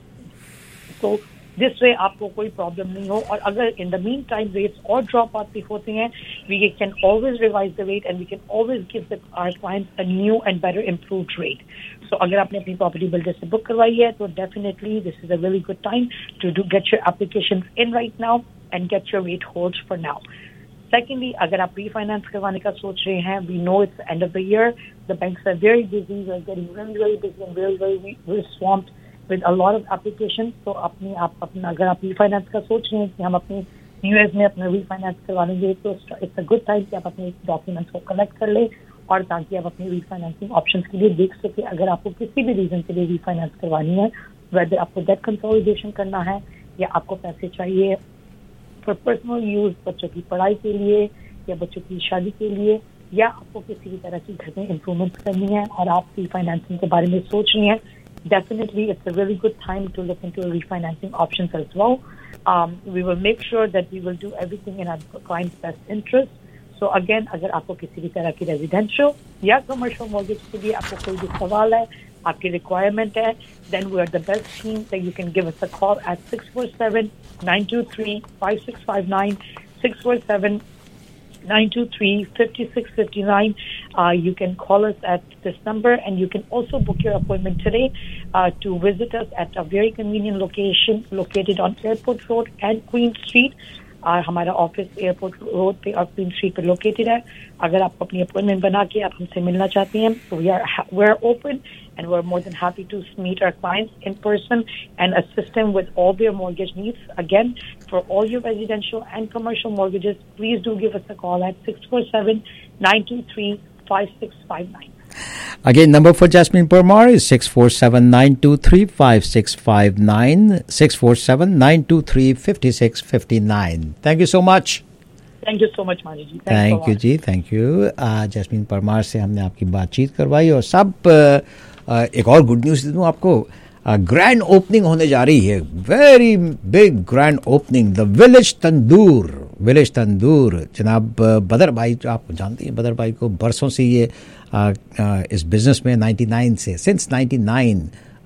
تو جس سے آپ کو کوئی پرابلم نہیں ہو. اور اگر in the meantime rates اور ڈراپ آتی ہوتے ہیں, we can always revise the rate and we can always give our clients a new and better improved rate. So اگر آپ نے اپنی پراپرٹی بلڈر سے بک کروائی ہے تو definitely this is a very good time to do get your application in right now and get your rate hold for now. Secondly, اگر آپ ری فائنانس کروانے کا سوچ رہے ہیں, we know it's end of the year, the banks are very busy, we are getting very very busy and very very very swamped with a lot of applications. تو اپنی آپ اپنا اگر آپ ری فائنانس کا سوچ رہے ہیں کہ ہم اپنی یو ایس میں اپنا ری فائنانس کروا لیں گے تو اٹس اے گڈ ٹائم کہ آپ اپنے ڈاکیومنٹس کو کلیکٹ کر لیں اور تاکہ آپ اپنی ری فائنانسنگ آپشنس کے لیے دیکھ سکیں. اگر آپ کو کسی بھی ریزن کے لیے ری فائنانس کروانی ہے, ویدر آپ کو ڈیٹ کنسولیڈیشن کرنا ہے یا آپ کو پیسے چاہیے فار پرسنل یوز, بچوں کی پڑھائی کے لیے یا بچوں کی شادی کے لیے, یا آپ کو کسی بھی طرح کی گھر میں امپروومنٹ کرنی ہے اور آپ ری فائنانسنگ کے بارے میں سوچ رہی ہیں, definitely it's a really good time to look into refinancing options as well. Um, we will make sure that we will do everything in our client's best interest. So again, اگر آپ کو کسی بھی طرح کی ریزیڈینشل یا commercial mortgage کے لیے آپ کو کوئی بھی سوال ہے, آپ کی ریکوائرمنٹ ہے, then we are the best team that you can give us a call at six four seven, nine two three, five six five nine, six four seven, nine two three, five six five nine. Uh, you can call us at this number and you can also book your appointment today uh, to visit us at a very convenient location located on Airport Road and Queen Street. Uh, ہمارا office airport road پہ اور queen street پہ located ہے. اگر آپ اپنی appointment بنا کے آپ ہم سے ملنا چاہتے ہیں تو we are we are open and we are more than happy to meet our clients in person and assist them with all their mortgage needs. Again for all your residential and commercial mortgages, please do give us a call at six four seven nine two three five six five nine. Again, number for Jasmine Parmar is six four seven, nine two three, five six five nine, six four seven, nine two three, five six five nine. Thank you so much. Thank you so much, Mani ji. Thank you ji, thank you. uh, Jasmine Parmar سے ہم نے آپ کی بات چیت کروائی اور سب uh, uh, ایک اور گڈ نیوز دوں آپ کو. گرینڈ uh, اوپننگ ہونے جا رہی ہے, very big grand opening, the Village Tandoor. Village Tandoor جناب بدر بھائی, جو آپ جانتے ہیں بدر بھائی کو, برسوں سے یہ uh, uh, اس بزنس میں نائنٹی نائن سے سنس نائنٹی نائن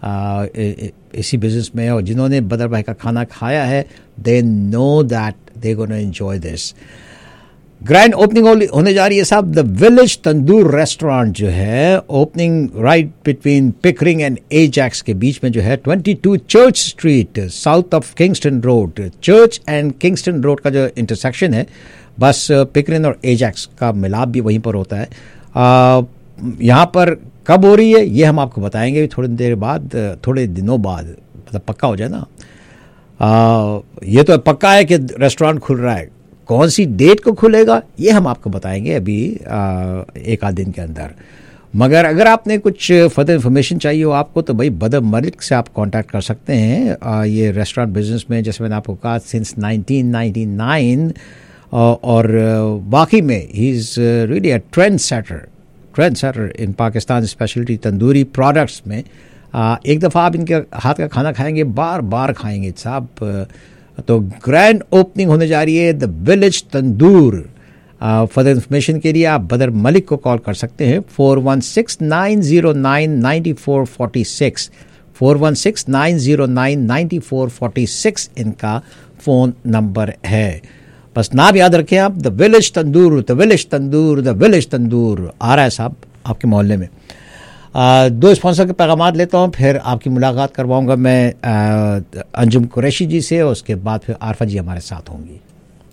اسی بزنس میں, اور جنہوں نے بدر بھائی کا کھانا کھایا ہے they know that they gonna enjoy this. Grand opening ہونے جا رہی ہے صاحب. دا ولیج تندور ریسٹورانٹ جو ہے, opening right between Pickering and Ajax کے بیچ میں جو ہے, twenty two Church Street south of Kingston Road. Church and Kingston Road کا جو انٹرسیکشن ہے, بس پکرنگ اور ایجیکس کا ملاپ بھی وہیں پر ہوتا ہے. آ, یہاں پر کب ہو رہی ہے یہ ہم آپ کو بتائیں گے تھوڑی دیر بعد, تھوڑے دنوں بعد, مطلب پکا ہو جائے نا. آ, یہ تو پکا ہے کہ ریسٹورانٹ کھل رہا ہے, کون سی ڈیٹ کو کھلے گا یہ ہم آپ کو بتائیں گے ابھی ایک آدھ دن کے اندر. مگر اگر آپ نے کچھ فردر انفارمیشن چاہیے ہو آپ کو تو بھائی بدر ملک سے آپ کانٹیکٹ کر سکتے ہیں. یہ ریسٹورانٹ بزنس میں جیسے میں نے آپ کو کہا سنس نائنٹین نائنٹی نائن, اور واقعی میں he is really a trendsetter trendsetter in Pakistan specialty tandoori products میں. ایک دفعہ آپ ان کے ہاتھ کا کھانا کھائیں گے بار بار کھائیں گے صاحب. تو گرینڈ اوپننگ ہونے جا رہی ہے the Village Tandoor. Further information کے لیے آپ بدر ملک کو کال کر سکتے ہیں four one six nine zero nine ninety four forty six four one six nine zero nine ninety four forty six ان کا فون نمبر ہے. بس نام یاد رکھیں آپ, the Village Tandoor the Village Tandoor the Village Tandoor آ رہا ہے صاحب آپ کے محلے میں. آ, دو اسپانسر کے پیغامات لیتا ہوں, پھر آپ کی ملاقات کرواؤں گا میں آ, انجم قریشی جی سے, اور اس کے بعد پھر عارفہ جی ہمارے ساتھ ہوں گی.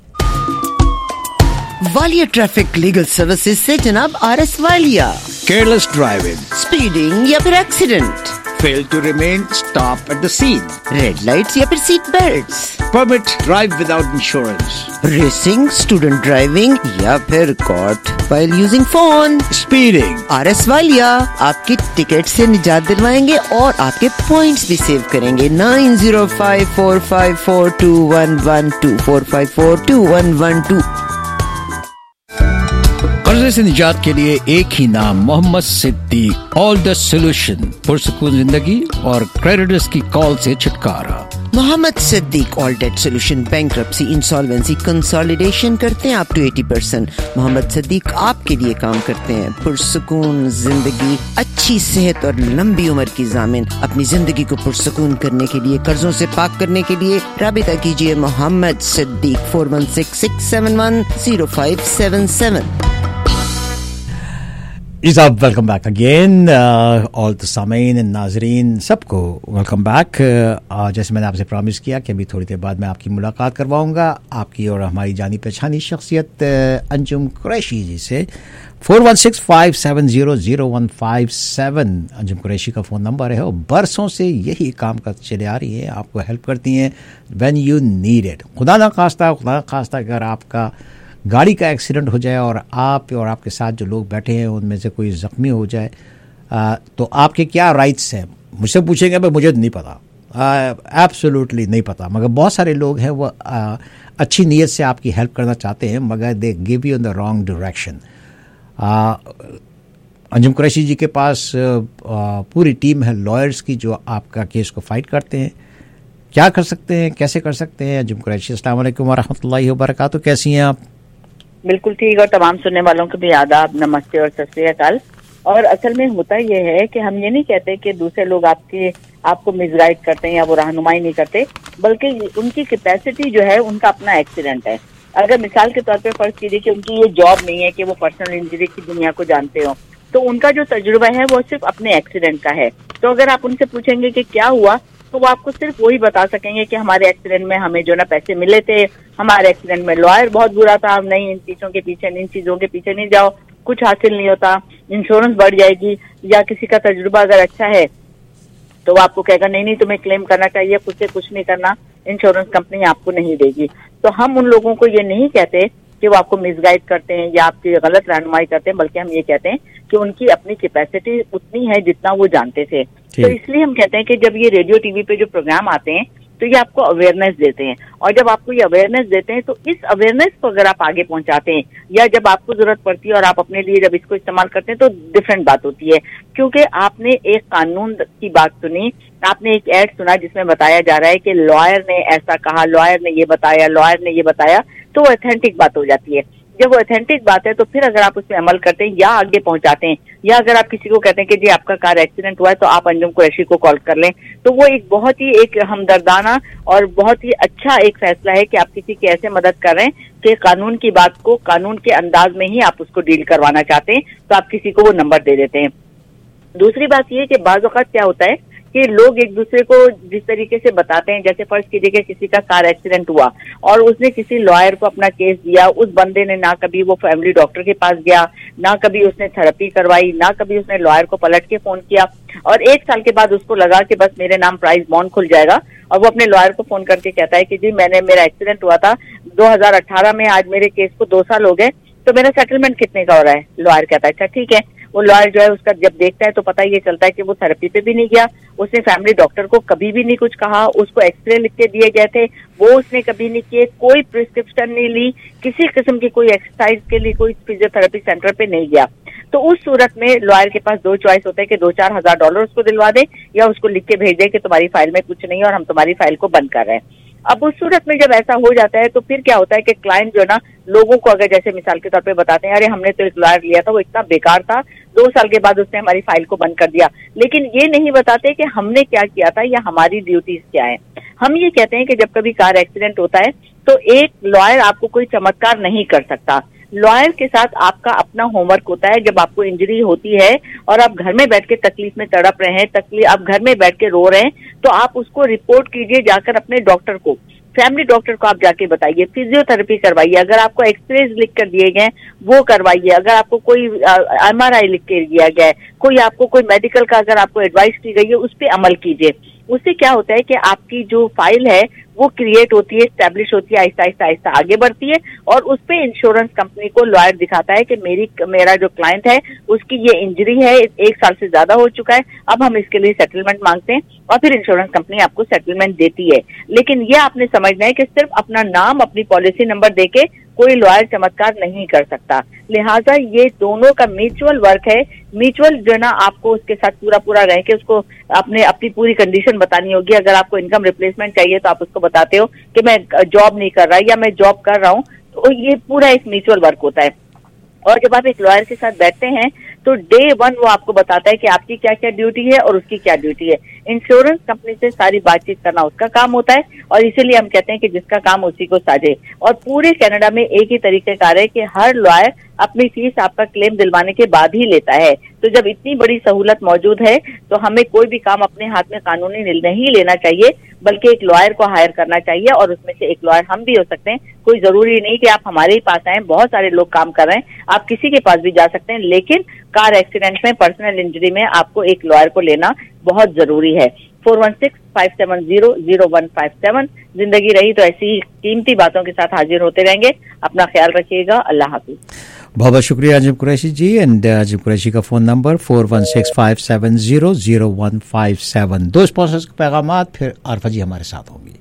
والیہ ٹریفک لیگل سروسز سے جناب R S Walia. Careless driving, speeding یا پھر accident, fail to remain stop at the scene, red lights یا پھر seat belts, permit drive without insurance, racing, student driving یا پھر caught while using phone, speeding. R S Walia آپ کی ticket سے نجات دلوائیں گے اور آپ کے پوائنٹس بھی سیو کریں گے. Nine zero five four five four two one one two four five four two one one two. قرضے سے نجات کے لیے ایک ہی نام, محمد صدیق. آل دا سولوشن, پرسکون زندگی اور کریڈٹرز کی کال سے چھٹکارا. Mohammad Siddique all debt solution bankruptcy insolvency consolidation करते हैं अप टू अस्सी परसेंट। मोहम्मद सिद्दीक आपके लिए काम करते हैं पुरसुकून जिंदगी, अच्छी सेहत और लंबी उम्र की जामिन। अपनी जिंदगी को पुरसुकून करने के लिए, कर्जों से पाक करने के लिए राबिता कीजिए Mohammad Siddique four one six six seven one zero five seven seven. जी साहब, welcome back again all the सामीन नाजरीन सबको वेलकम बैक। जैसे मैंने आपसे प्रॉमिस किया कि अभी थोड़ी देर बाद मैं आपकी मुलाकात करवाऊंगा आपकी और हमारी जानी पहचानी शख्सियत अंजुम कुरैशी जी से। Four one six five seven zero zero one five seven Anjum Qureshi का फ़ोन नंबर है और बरसों से यही काम कर चले आ रही है, आपको हेल्प करती हैं व्हेन यू नीड इट। खुदा ना खास्ता खुदा ना खास्ता अगर आपका गाड़ी का एक्सीडेंट हो जाए और आप और आपके साथ जो लोग बैठे हैं उनमें से कोई ज़ख्मी हो जाए, आ, तो आपके क्या राइट्स हैं? मुझसे पूछेंगे भाई मुझे तो नहीं पता, एब्सोल्युटली नहीं पता, मगर बहुत सारे लोग हैं वो आ, अच्छी नीयत से आपकी हेल्प करना चाहते हैं मगर they give you in the wrong direction. Anjum Qureshi ji के पास आ, पूरी टीम है लॉयर्स की जो आपका केस को फाइट करते हैं। क्या कर सकते हैं, कैसे कर सकते हैं? अंजुम कुरैशी, अस्सलाम वालेकुम वरहमतुल्लाहि वबरकातुहू, कैसी हैं आप? बिल्कुल ठीक, और तमाम सुनने वालों को भी आदाब, नमस्ते और सत श्री अकाल। और असल में होता यह है कि हम ये नहीं कहते कि दूसरे लोग आपके आपको मिसगाइड करते हैं या वो रहनुमाई नहीं करते, बल्कि उनकी कैपेसिटी जो है उनका अपना एक्सीडेंट है। अगर मिसाल के तौर पे फर्ज कीजिए कि उनकी ये जॉब नहीं है कि वो पर्सनल इंजरी की दुनिया को जानते हो, तो उनका जो तजुर्बा है वो सिर्फ अपने एक्सीडेंट का है। तो अगर आप उनसे पूछेंगे कि क्या हुआ, तो वो आपको सिर्फ वही बता सकेंगे कि हमारे एक्सीडेंट में हमें जो ना पैसे मिले थे, हमारे एक्सीडेंट में लॉयर बहुत बुरा था, हम नहीं इन चीजों के पीछे इन चीजों के पीछे नहीं जाओ, कुछ हासिल नहीं होता, इंश्योरेंस बढ़ जाएगी। या किसी का तजुर्बा अगर अच्छा है तो वो आपको कहेगा नहीं नहीं तुम्हें क्लेम करना चाहिए, खुद से कुछ नहीं करना, इंश्योरेंस कंपनी आपको नहीं देगी। तो हम उन लोगों को ये नहीं कहते कि वो आपको मिसगाइड करते हैं या आपकी गलत रहनुमाई करते हैं, बल्कि हम ये कहते हैं कि उनकी अपनी कैपेसिटी उतनी है जितना वो जानते थे। तो इसलिए हम कहते हैं कि जब ये रेडियो टीवी पे जो प्रोग्राम आते हैं तो ये आपको अवेयरनेस देते हैं, और जब आपको ये अवेयरनेस देते हैं तो इस अवेयरनेस को अगर आप आगे पहुंचाते हैं या जब आपको जरूरत पड़ती है और आप अपने लिए जब इसको इस्तेमाल करते हैं तो डिफरेंट बात होती है। क्योंकि आपने एक कानून की बात सुनी, आपने एक एड सुना जिसमें बताया जा रहा है कि लॉयर ने ऐसा कहा, लॉयर ने ये बताया, लॉयर ने ये बताया, तो वो ऑथेंटिक बात हो जाती है। जब वो ऑथेंटिक बात है तो फिर अगर आप उस पर अमल करते हैं या आगे पहुंचाते हैं, या अगर आप किसी को कहते हैं कि जी आपका कार एक्सीडेंट हुआ है तो आप अंजुम कुरैशी को कॉल कर लें, तो वो एक बहुत ही एक हमदर्दाना और बहुत ही अच्छा एक फैसला है कि आप किसी की ऐसे मदद कर रहे हैं कि कानून की बात को कानून के अंदाज में ही आप उसको डील करवाना चाहते हैं, तो आप किसी को वो नंबर दे देते हैं। दूसरी बात ये कि बाज़ औक़ात क्या होता है कि लोग एक दूसरे को जिस तरीके से बताते हैं, जैसे फर्ज कीजिए कि किसी का कार एक्सीडेंट हुआ और उसने किसी लॉयर को अपना केस दिया, उस बंदे ने ना कभी वो फैमिली डॉक्टर के पास गया, ना कभी उसने थेरेपी करवाई, ना कभी उसने लॉयर को पलट के फोन किया, और एक साल के बाद उसको लगा कि बस मेरे नाम प्राइस बॉन्ड खुल जाएगा, और वो अपने लॉयर को फोन करके कहता है कि जी मैंने मेरा एक्सीडेंट हुआ था दो हजार अठारह में, आज मेरे केस को दो साल हो गए, तो मेरा सेटलमेंट कितने का हो रहा है? लॉयर कहता है अच्छा ठीक है। वो लॉयर जो है उसका जब देखता है तो पता ये चलता है कि वो थेरेपी पे भी नहीं गया, उसने फैमिली डॉक्टर को कभी भी नहीं कुछ कहा, उसको एक्सरे लिख के दिए गए थे वो उसने कभी नहीं किए, कोई प्रिस्क्रिप्शन नहीं ली, किसी किस्म की कोई एक्सरसाइज के लिए कोई फिजियोथेरेपी सेंटर पे नहीं गया। तो उस सूरत में लॉयर के पास दो चॉइस होते हैं कि दो चार हजार डॉलर उसको दिलवा दे या उसको लिख के भेज दे कि तुम्हारी फाइल में कुछ नहीं है और हम तुम्हारी फाइल को बंद कर रहे हैं। अब उस सूरत में जब ऐसा हो जाता है तो फिर क्या होता है कि क्लाइंट जो ना लोगों को अगर जैसे मिसाल के तौर पे बताते हैं अरे हमने तो एक लॉयर लिया था वो इतना बेकार था, दो साल के बाद उसने हमारी फाइल को बंद कर दिया, लेकिन ये नहीं बताते कि हमने क्या किया था या हमारी ड्यूटीज क्या है। हम ये कहते हैं कि जब कभी कार एक्सीडेंट होता है तो एक लॉयर आपको कोई चमत्कार नहीं कर सकता, लॉयर के साथ आपका अपना होमवर्क होता है। जब आपको इंजरी होती है और आप घर में बैठ के तकलीफ में तड़प रहे हैं, तकलीफ आप घर में बैठ के रो रहे हैं, तो आप उसको रिपोर्ट कीजिए जाकर अपने डॉक्टर को, फैमिली डॉक्टर को आप जाके बताइए, फिजियोथेरेपी करवाइए, अगर आपको एक्सरेज लिख कर दिए गए वो करवाइए, अगर आपको कोई एमआरआई लिख के दिया गया है, कोई आपको कोई मेडिकल का अगर आपको एडवाइस की गई है उस पर अमल कीजिए। उससे क्या होता है कि आपकी जो फाइल है वो क्रिएट होती है, स्टैब्लिश होती है, आहिस्ता आहिस्ता आहिस्ता आगे बढ़ती है, और उस पे इंश्योरेंस कंपनी को लॉयर दिखाता है कि मेरी मेरा जो क्लाइंट है उसकी ये इंजरी है, एक साल से ज्यादा हो चुका है, अब हम इसके लिए सेटलमेंट मांगते हैं, और फिर इंश्योरेंस कंपनी आपको सेटलमेंट देती है। लेकिन ये आपने समझना है कि सिर्फ अपना नाम, अपनी पॉलिसी नंबर देके कोई लॉयर चमत्कार नहीं कर सकता। लिहाजा ये दोनों का म्यूचुअल वर्क है। म्यूचुअल जो है ना, आपको उसके साथ पूरा पूरा रह के उसको अपने अपनी पूरी कंडीशन बतानी होगी। अगर आपको इनकम रिप्लेसमेंट चाहिए तो आप उसको बताते हो कि मैं जॉब नहीं कर रहा या मैं जॉब कर रहा हूँ, तो ये पूरा एक म्यूचुअल वर्क होता है। और जब आप एक लॉयर के साथ बैठते हैं तो डे वन वो आपको बताता है कि आपकी क्या क्या ड्यूटी है और उसकी क्या ड्यूटी है। इंश्योरेंस कंपनी से सारी बातचीत करना उसका काम होता है, और इसीलिए हम कहते हैं कि जिसका काम उसी को साझे। और पूरे कनाडा में एक ही तरीकेकार है कि हर लॉयर अपनी फीस आपका क्लेम दिलवाने के बाद ही लेता है। तो जब इतनी बड़ी सहूलत मौजूद है तो हमें कोई भी काम अपने हाथ में कानूनी नहीं लेना चाहिए, बल्कि एक लॉयर को हायर करना चाहिए, और उसमें से एक लॉयर हम भी हो सकते हैं। कोई जरूरी नहीं कि आप हमारे ही पास आए, बहुत सारे लोग काम कर रहे हैं, आप किसी के पास भी जा सकते हैं, लेकिन कार एक्सीडेंट में, पर्सनल इंजरी में आपको एक लॉयर को लेना बहुत जरूरी है। Four one six five seven zero zero one five seven. जिंदगी रही तो ऐसी ही कीमती बातों के साथ हाजिर होते रहेंगे। अपना ख्याल रखिएगा। अल्लाह हाफिज। बहुत बहुत शुक्रिया अजीम कुरैशी जी। एंड अजीम कुरैशी का phone number four one six five seven zero zero one five seven. दो स्पॉन्सर्स के पैगामात, फिर आरफा जी हमारे साथ होंगी।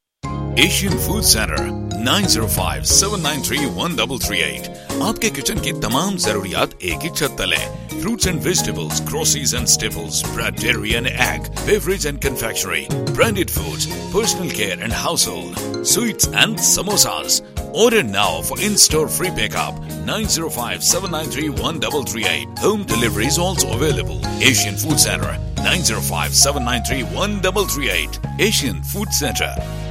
Asian food centre nine zero five seven nine three one three three eight. आपके किचन की तमाम जरूरियात एक ही छत तले। Fruits and vegetables, groceries and staples, bread, dairy and egg, beverage and confectionery, branded foods, personal care and household, sweets and samosas. Order now for in-store free pickup. nine zero five seven nine three one three three eight. Home delivery is also available. Asian Food Center nine zero five seven nine three one three three eight. Asian Food Center.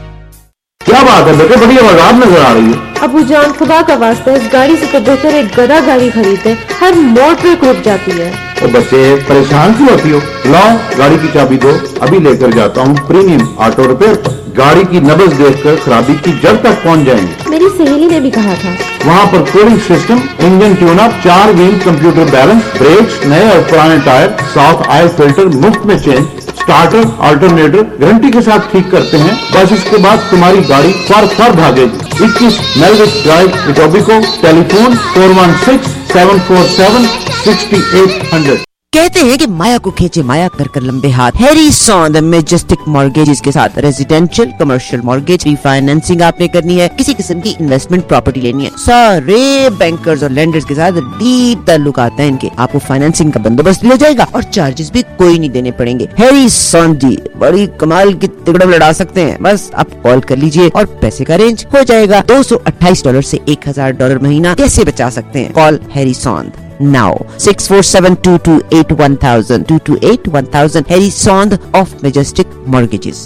क्या बात है बेटे, बड़ी आवाज नजर आ रही है। अबू जान, खुदा का वास्ता इस गाड़ी से तो बेहतर एक गधा गाड़ी खरीदे, हर मोड़ पे रुक जाती है। तो बच्चे परेशान क्यों होती हो? लाओ गाड़ी की चाबी दो, अभी लेकर जाता हूँ प्रीमियम ऑटो रिपेयर पर। गाड़ी की नब्ज देखकर खराबी की जड़ तक पहुँच जाएंगे। मेरी सहेली ने भी कहा था। वहाँ पर cooling system, engine tune up, चार व्हील कंप्यूटर बैलेंस, ब्रेक्स नए और पुराने टायर, साफ ऑयल फिल्टर मुफ्त में चेंज, स्टार्टर अल्टरनेटर गारंटी के साथ ठीक करते हैं। बस इसके बाद तुम्हारी गाड़ी फर फर भागेगी। इक्कीस मेलविट drive Etobicoke. Telephone four one six seven four seven sixty eight hundred. कहते हैं कि माया को खींचे माया कर कर लंबे हाथ। हैरी सॉन्द मैजेस्टिक मॉर्गेजेस के साथ रेजिडेंशियल कमर्शियल मॉर्गेज रीफाइनेंसिंग आपने करनी है, किसी किस्म की इन्वेस्टमेंट प्रॉपर्टी लेनी है, सारे बैंकर्स और लेंडर्स के साथ डीप ताल्लुकात हैं इनके। आपको फाइनेंसिंग का बंदोबस्त लिया जाएगा और चार्जेस भी कोई नहीं देने पड़ेंगे। हैरी सॉन्द जी बड़ी कमाल की तिगड़म लड़ा सकते हैं। बस आप कॉल कर लीजिए और पैसे का अरेंज हो जाएगा। दो सौ अट्ठाईस डॉलर से एक हजार डॉलर महीना कैसे बचा सकते हैं? Call Harry Sond now six four seven two two eight one thousand two two eight one thousand Harry Sond of Majestic Mortgages।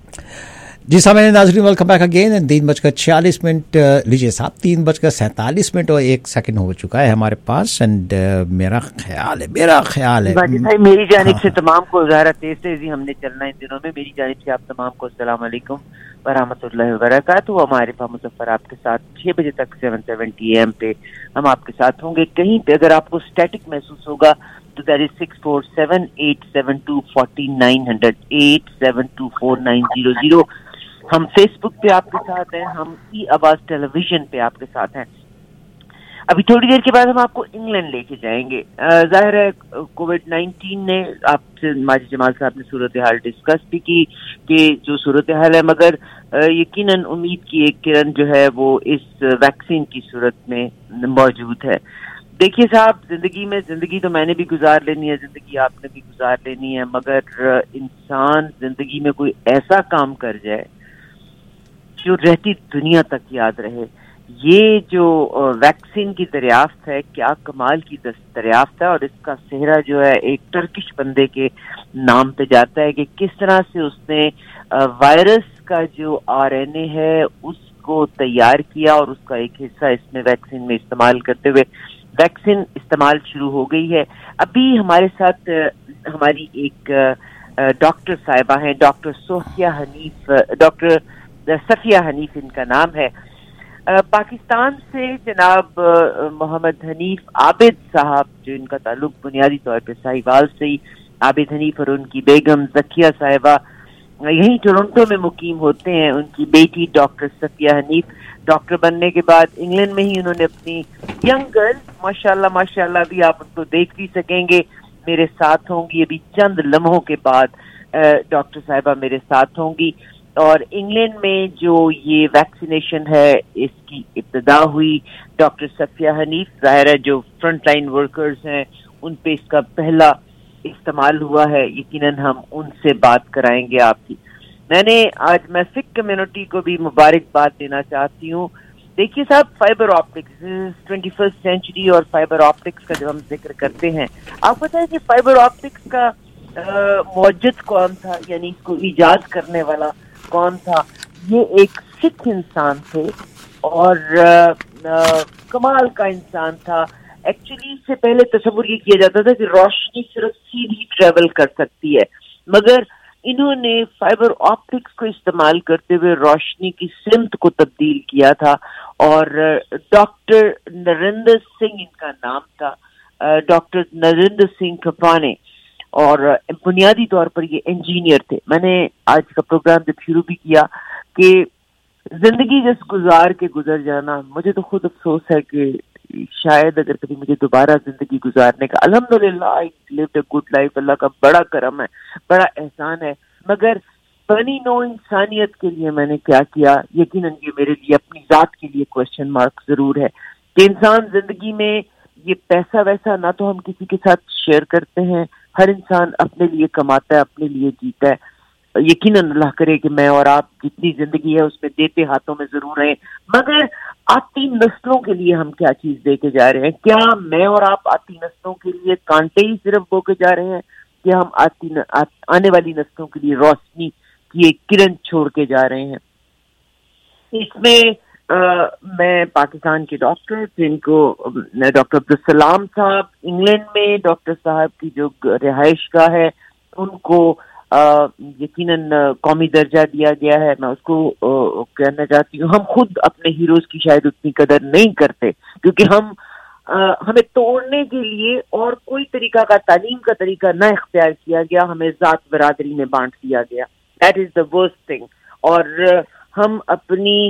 जी सामने नाज़रीन, वेलकम बैक अगेन। तीन बजकर छियालीस मिनट लीजिए साहब, तीन बजकर सैंतालीस मिनट और एक सेकंड हो चुका है हमारे पास। एंड uh, मेरा ख्याल है मेरा ख्याल है भाई मेरी जानिब हाँ, से तमाम को ज़रा तेज तेजी हमने चलना इन दिनों में। मेरी जानिब से आप तमाम को अस्सलाम वालेकुम व रहमतुल्लाहि व बरकातुहू। हमारे पास मुज़फ़्फ़र आपके साथ छह बजे तक सेवन सेवेंटी ए एम पे हम आपके साथ होंगे। कहीं पे अगर आपको स्टैटिक महसूस होगा तो that is six four seven eight seven two forty nine hundred eight seven two four nine zero zero. हम फेसबुक पे आपके साथ हैं, हम ई आवाज टेलीविजन पे आपके साथ हैं। अभी थोड़ी देर के बाद हम आपको इंग्लैंड लेके जाएंगे। जाहिर है कोविड नाइन्टीन ने आपसे माजिद जमाल साहब ने सूरत हाल डिस्कस भी की कि जो सूरत हाल है, मगर यकीनन उम्मीद की एक किरण जो है वो इस वैक्सीन की सूरत में मौजूद है। देखिए साहब, जिंदगी में जिंदगी तो मैंने भी गुजार लेनी है, जिंदगी आपने भी गुजार लेनी है, मगर इंसान जिंदगी में कोई ऐसा काम कर जाए जो रहती दुनिया तक याद रहे। ये जो वैक्सीन की दरियाफ्त है, क्या कमाल की दरियाफ्त है। और इसका सेहरा जो है एक टर्किश बंदे के नाम पे जाता है कि किस तरह से उसने वायरस का जो आरएनए है उसको तैयार किया और उसका एक हिस्सा इसमें वैक्सीन में इस्तेमाल करते हुए वैक्सीन इस्तेमाल शुरू हो गई है। अभी हमारे साथ हमारी एक डॉक्टर साहिबा हैं, डॉक्टर सोफिया हनीफ, डॉक्टर सफिया हनीफ इनका नाम है। पाकिस्तान से जनाब मोहम्मद हनीफ आबिद साहब, जो इनका ताल्लुक बुनियादी तौर पे साहिवाल से ही, आबिद हनीफ और उनकी बेगम जकिया साहिबा यहीं टोरंटो में मुकीम होते हैं। उनकी बेटी डॉक्टर सफिया हनीफ डॉक्टर बनने के बाद इंग्लैंड में ही उन्होंने अपनी यंग गर्ल माशाल्लाह माशाल्लाह भी आप उनको देख भी सकेंगे, मेरे साथ होंगी अभी चंद लम्हों के बाद। डॉक्टर साहिबा मेरे साथ होंगी اور انگلینڈ میں جو یہ ویکسینیشن ہے اس کی ابتدا ہوئی. ڈاکٹر صفیہ حنیف ظاہر ہے جو فرنٹ لائن ورکرز ہیں ان پہ اس کا پہلا استعمال ہوا ہے, یقیناً ہم ان سے بات کرائیں گے آپ کی. میں نے آج میں سکھ کمیونٹی کو بھی مبارکباد دینا چاہتی ہوں. دیکھیے صاحب, fibre optics twenty first century اور فائبر آپٹکس کا جب ہم ذکر کرتے ہیں, آپ بتائیں کہ فائبر آپٹکس کا موجد کون تھا, یعنی اس کو ایجاد کرنے والا کون تھا؟ یہ ایک سکھ انسان تھے اور کمال کا انسان تھا. ایکچولی اس سے پہلے تصور یہ کیا جاتا تھا کہ روشنی صرف سیدھی ٹریول کر سکتی ہے, مگر انہوں نے فائبر آپٹکس کو استعمال کرتے ہوئے روشنی کی سمت کو تبدیل کیا تھا. اور ڈاکٹر نریندر سنگھ ان کا نام تھا, ڈاکٹر نریندر سنگھ کپانے, اور بنیادی طور پر یہ انجینئر تھے. میں نے آج کا پروگرام جب شروع بھی کیا کہ زندگی جس گزار کے گزر جانا, مجھے تو خود افسوس ہے کہ شاید اگر کبھی مجھے دوبارہ زندگی گزارنے کا, الحمدللہ I lived a good life, اللہ کا بڑا کرم ہے, بڑا احسان ہے, مگر بنی نو انسانیت کے لیے میں نے کیا کیا, یقیناً یہ میرے لیے اپنی ذات کے لیے کوشچن مارک ضرور ہے کہ انسان زندگی میں یہ پیسہ ویسا نہ تو ہم کسی کے ساتھ شیئر کرتے ہیں, ہر انسان اپنے لیے کماتا ہے, اپنے لیے جیتا ہے. یقیناً اللہ کرے کہ میں اور آپ جتنی زندگی ہے اس میں دیتے ہاتھوں میں ضرور رہیں, مگر آتی نسلوں کے لیے ہم کیا چیز دے کے جا رہے ہیں؟ کیا میں اور آپ آتی نسلوں کے لیے کانٹے ہی صرف بو کے جا رہے ہیں, کہ ہم آتی آنے والی نسلوں کے لیے روشنی کی ایک کرن چھوڑ کے جا رہے ہیں؟ اس میں آ, میں پاکستان کے ڈاکٹر جن کو ڈاکٹر عبدالسلام صاحب انگلینڈ میں ڈاکٹر صاحب کی جو رہائش گاہ ہے ان کو یقیناً قومی درجہ دیا گیا ہے, میں اس کو آ, کہنا چاہتی ہوں. ہم خود اپنے ہیروز کی شاید اتنی قدر نہیں کرتے, کیونکہ ہم آ, ہمیں توڑنے کے لیے اور کوئی طریقہ کا تعلیم کا طریقہ نہ اختیار کیا گیا, ہمیں ذات برادری میں بانٹ دیا گیا. That is the worst thing. اور ہم اپنی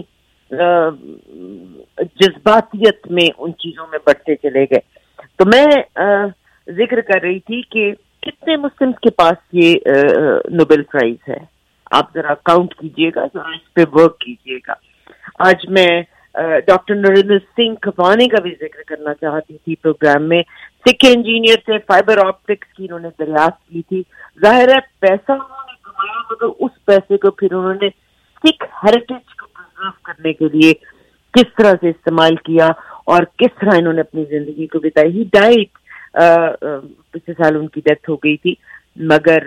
جذباتیت میں ان چیزوں میں بڑھتے چلے گئے. تو میں ذکر کر رہی تھی کہ کتنے مسلمس کے پاس یہ نوبل پرائز ہے, آپ ذرا کاؤنٹ کیجئے گا, ذرا اس پہ ورک کیجئے گا. آج میں ڈاکٹر نریندر سنگھ کپانے کا بھی ذکر کرنا چاہتی تھی پروگرام میں. سکھ انجینئر تھے, فائبر آپٹکس کی انہوں نے دریافت کی تھی. ظاہر ہے پیسہ انہوں نے کمایا, مگر اس پیسے کو پھر انہوں نے سکھ ہیریٹیج کو پرزرو کرنے کے لیے کس طرح سے استعمال کیا اور کس طرح انہوں نے اپنی زندگی کو بتائی. ہی ڈائٹ پچھلے سال ان کی ڈیتھ ہو گئی تھی, مگر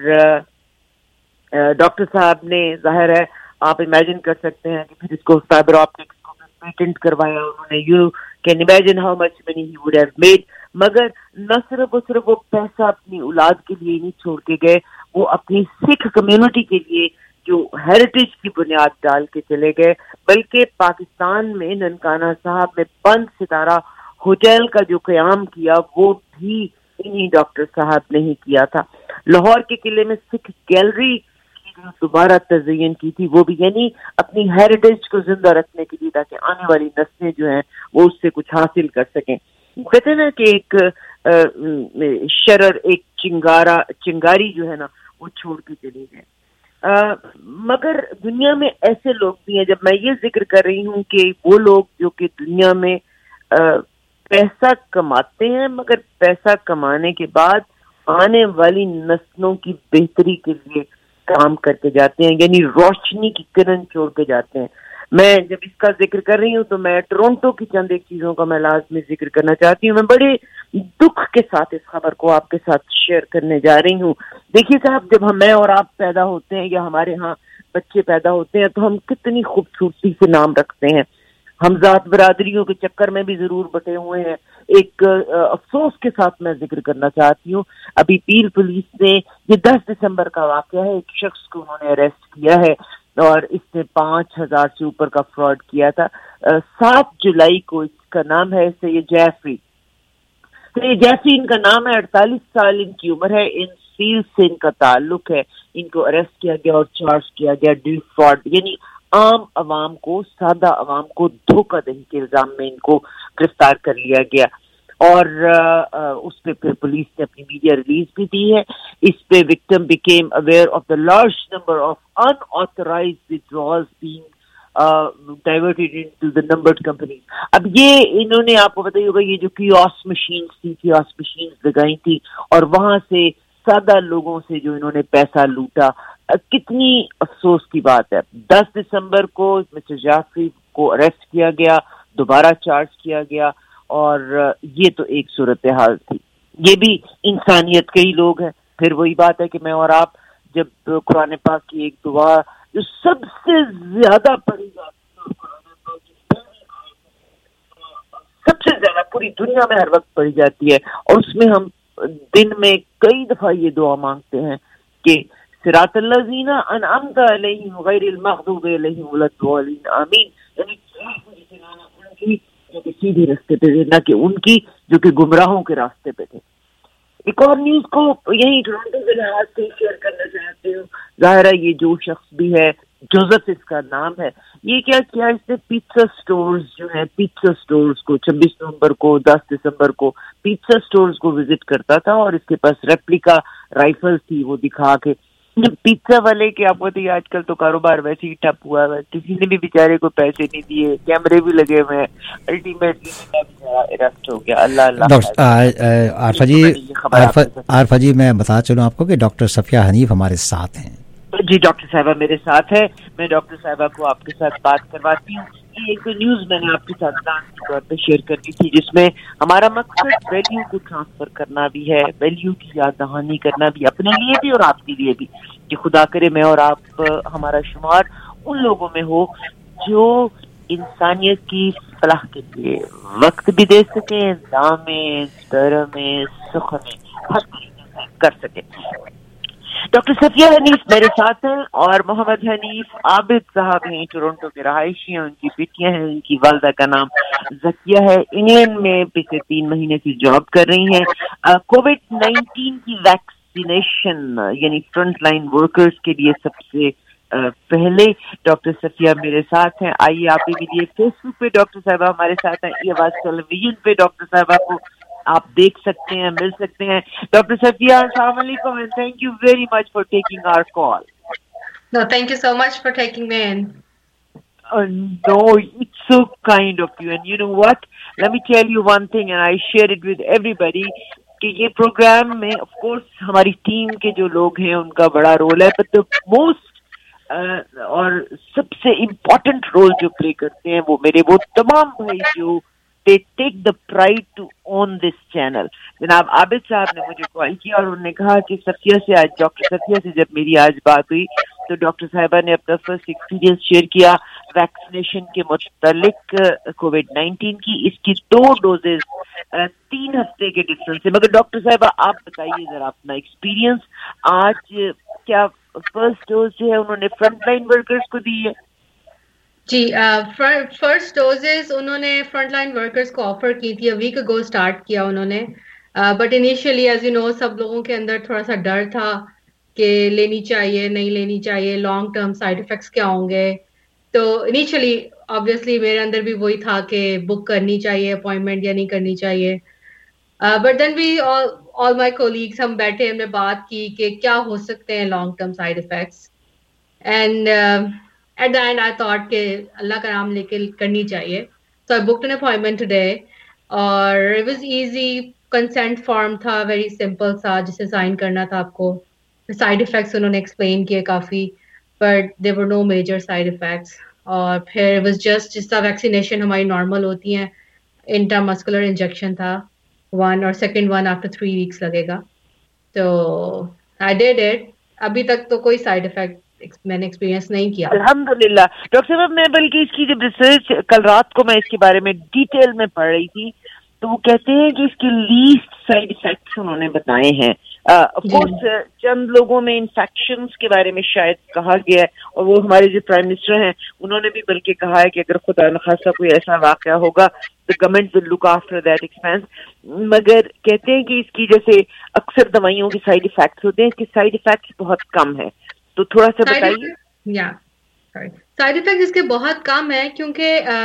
ڈاکٹر صاحب نے ظاہر ہے آپ امیجن کر سکتے ہیں کہ پھر اس کو فائبر آپٹکس کو پیٹنٹ کروایا انہوں نے. You can imagine how much money he would have made. مگر نہ صرف وہ صرف وہ پیسہ اپنی اولاد کے لیے نہیں چھوڑ کے گئے, وہ اپنی سکھ کمیونٹی کے لیے جو ہیریٹیج کی بنیاد ڈال کے چلے گئے, بلکہ پاکستان میں ننکانہ صاحب میں پنج ستارہ ہوٹل کا جو قیام کیا وہ بھی انہی ڈاکٹر صاحب نے ہی کیا تھا. لاہور کے قلعے میں سکھ گیلری دوبارہ تزئین کی تھی, وہ بھی یعنی اپنی ہیریٹیج کو زندہ رکھنے کے لیے, تاکہ آنے والی نسلیں جو ہیں وہ اس سے کچھ حاصل کر سکیں. کہتے ہیں نا کہ ایک شرر, ایک چنگارا چنگاری جو ہے نا وہ چھوڑ کے چلی گئے. مگر دنیا میں ایسے لوگ بھی ہیں, جب میں یہ ذکر کر رہی ہوں کہ وہ لوگ جو کہ دنیا میں پیسہ کماتے ہیں, مگر پیسہ کمانے کے بعد آنے والی نسلوں کی بہتری کے لیے کام کر کے جاتے ہیں, یعنی روشنی کی کرن چھوڑ کے جاتے ہیں. میں جب اس کا ذکر کر رہی ہوں تو میں ٹورنٹو کی چند ایک چیزوں کا میں لازمی ذکر کرنا چاہتی ہوں. میں بڑے دکھ کے ساتھ اس خبر کو آپ کے ساتھ شیئر کرنے جا رہی ہوں. دیکھیے صاحب, جب ہم میں اور آپ پیدا ہوتے ہیں یا ہمارے ہاں بچے پیدا ہوتے ہیں تو ہم کتنی خوبصورتی سے نام رکھتے ہیں. ہم ذات برادریوں کے چکر میں بھی ضرور بٹے ہوئے ہیں. ایک افسوس کے ساتھ میں ذکر کرنا چاہتی ہوں, ابھی پیر پولیس نے, یہ دس دسمبر کا واقعہ ہے, ایک شخص کو انہوں نے اریسٹ کیا ہے اور اس نے پانچ ہزار سے اوپر کا فراڈ کیا تھا. سات جولائی کو اس کا نام ہے سید جیفری. سید جیفری ان کا نام ہے, اڑتالیس سال ان کی عمر ہے, ان فیلڈ سے ان کا تعلق ہے. ان کو اریسٹ کیا گیا اور چارج کیا گیا ڈی فراڈ, یعنی عام عوام کو, سادہ عوام کو دھوکہ دہی کے الزام میں ان کو گرفتار کر لیا گیا. اور اس پہ پھر پولیس نے اپنی میڈیا ریلیز بھی دی ہے. اس پہ victim became aware of the large number of unauthorised withdrawals being diverted into the numbered companies. اب یہ انہوں نے آپ کو بتائی ہوگا یہ جو کیوس مشینز تھی کیوس مشینز لگائی تھی اور وہاں سے سادہ لوگوں سے جو انہوں نے پیسہ لوٹا. کتنی افسوس کی بات ہے. دس دسمبر کو مسٹر جعفری کو اریسٹ کیا گیا, دوبارہ چارج کیا گیا, اور یہ تو ایک صورتحال تھی. یہ بھی انسانیت کے ہی لوگ ہیں. پھر وہی بات ہے کہ میں اور آپ جب قرآن پاک کی ایک دعا جو سب سے زیادہ پڑھی جاتی ہے, سب سے زیادہ پوری دنیا میں ہر وقت پڑھی جاتی ہے, اور اس میں ہم دن میں کئی دفعہ یہ دعا مانگتے ہیں کہ صراط الذین انعمت علیہم غیر المغضوب علیہم ولا الضالین آمین. یعنی ان کی جو کہ سیدھے راستے پہ تھے, نہ کہ ان کی جو کہ گمراہوں کے راستے پہ تھے. ایک اور نیوز کو یہی ٹورنٹو کے لحاظ سے شیئر کرنا چاہتے ہوں. ظاہر ہے یہ جو شخص بھی ہے, جوزف اس کا نام ہے, یہ کیا کیا اس نے پیزا سٹورز جو ہیں پیزا سٹورز کو چھبیس نومبر کو دس دسمبر کو پیزا سٹورز کو وزٹ کرتا تھا, اور اس کے پاس ریپلیکا رائفل تھی. وہ دکھا کے پیزا والے کے آپ بتائیے آج کل تو کاروبار ویسے ہی ٹپ ہوا ہے, کسی نے بھی بیچارے کو پیسے نہیں دیے, کیمرے بھی لگے ہوئے ہیں, الٹیمیٹلی اریسٹ ہو گیا. اللہ اللہ. عارفہ جی عارفہ جی میں بتا چلوں آپ کو کہ ڈاکٹر صفیہ حنیف ہمارے ساتھ ہیں. جی ڈاکٹر صاحبہ میرے ساتھ ہے. میں ڈاکٹر صاحبہ کو آپ کے ساتھ بات کرواتی ہوں. یہ ایک نیوز میں نے آپ کے ساتھ پلان کے طور پہ شیئر کرنی تھی, جس میں ہمارا مقصد ویلیو کو ٹرانسفر کرنا بھی ہے, ویلیو کی یاد دہانی کرنا بھی اپنے لیے بھی اور آپ کے لیے بھی, کہ خدا کرے میں اور آپ ہمارا شمار ان لوگوں میں ہو جو انسانیت کی فلاح کے لیے وقت بھی دے سکیں, دام میں در میں سخ میں ہر طریقے سے کر سکیں. ڈاکٹر صفیہ حنیف میرے ساتھ ہیں, اور محمد حنیف عابد صاحب ہیں, ٹورنٹو کے رہائشی ہیں, ان کی بیٹیاں ہیں, ان کی والدہ کا نام زکیہ ہے, انگلینڈ میں پچھلے تین مہینے سے جاب کر رہی ہیں. کووڈ نائنٹین کی ویکسینیشن یعنی فرنٹ لائن ورکرز کے لیے سب سے پہلے ڈاکٹر صفیہ میرے ساتھ ہیں. آئیے آپ کے لیے فیس بک پہ ڈاکٹر صاحبہ ہمارے ساتھ ہیں, ای آواز ٹیلی ویژن پہ ڈاکٹر صاحبہ کو آپ دیکھ سکتے ہیں, مل سکتے ہیں. ڈاکٹر صفیہ السلام علیکم and thank you very much for taking our call. No, thank you so much for taking me in. Uh, no, it's so kind of you. And you know what? Let me tell you one thing, and I share it with everybody. کہ یہ programme میں of course ہماری team کے جو لوگ ہیں ان کا بڑا رول ہے, بٹ دا موسٹ اور سب سے امپورٹنٹ رول جو پلے کرتے ہیں وہ میرے وہ تمام بھائی جو they take the pride to own this channel. جناب عابد صاحب نے مجھے کال کیا اور انہوں نے کہا کہ صفیہ سے آج ڈاکٹر صفیہ سے جب میری آج بات ہوئی تو ڈاکٹر صاحبہ نے اپنا فرسٹ ایکسپیرینس شیئر کیا ویکسینیشن کے متعلق کووڈ نائنٹین کی. اس کی دو ڈوزز تین ہفتے کے ڈفرنس سے. مگر ڈاکٹر صاحبہ آپ بتائیے ذرا اپنا ایکسپیرینس. آج کیا فرسٹ ڈوز جو ہے انہوں نے فرنٹ لائن ورکرز کو دی ہے؟ جی فرسٹ ڈوزز انہوں نے فرنٹ لائن ورکرز کو آفر کی تھی, ویک اگو اسٹارٹ کیا انہوں نے, but initially as you know سب لوگوں کے اندر تھوڑا سا ڈر تھا کہ لینی چاہیے نہیں لینی چاہیے, لانگ ٹرم سائڈ افیکٹس کیا ہوں گے. تو انیشیلی آبویسلی میرے اندر بھی وہی تھا کہ بک کرنی چاہیے اپوائنٹمنٹ یا نہیں کرنی چاہیے, but then we all my colleagues ہم بیٹھے ہم نے بات کی کہ کیا ہو سکتے ہیں long term side effects, and at the end I thought کہ اللہ کا نام لے کے کرنی چاہیے. So I booked an appointment today, اور it was easy, consent form تھا, ویری سمپل سا جسے سائن کرنا تھا آپ کو. سائڈ افیکٹس انہوں نے ایکسپلین کیے کافی, but there were no major side effects. اور پھر اٹ واز جسٹ جس طرح ویکسینیشن ہماری نارمل ہوتی ہیں, انٹرا مسکولر انجیکشن تھا ون, اور second one after three weeks لگے گا. تو آئی ڈیڈ اٹ. ابھی تک تو کوئی سائڈ افیکٹ میں نے ایکسپیرینس نہیں کیا الحمدللہ. ڈاکٹر صاحب میں بلکہ اس کی جب ریسرچ کل رات کو میں اس کے بارے میں ڈیٹیل میں پڑھ رہی تھی تو وہ کہتے ہیں کہ اس کے لیسٹ سائڈ افیکٹس انہوں نے بتائے ہیں. آف کورس چند لوگوں میں انفیکشنز کے بارے میں شاید کہا گیا ہے, اور وہ ہمارے جو پرائم منسٹر ہیں انہوں نے بھی بلکہ کہا ہے کہ اگر خدا نخواستہ کوئی ایسا واقعہ ہوگا تو government will look after that expense. مگر کہتے ہیں کہ اس کی جیسے اکثر دوائیوں کے سائڈ افیکٹس ہوتے ہیں, اس کے سائڈ افیکٹس بہت کم ہیں, تو تھوڑا سا بتائیے. یا سائڈ افیکٹ اس کے بہت کم ہے, کیونکہ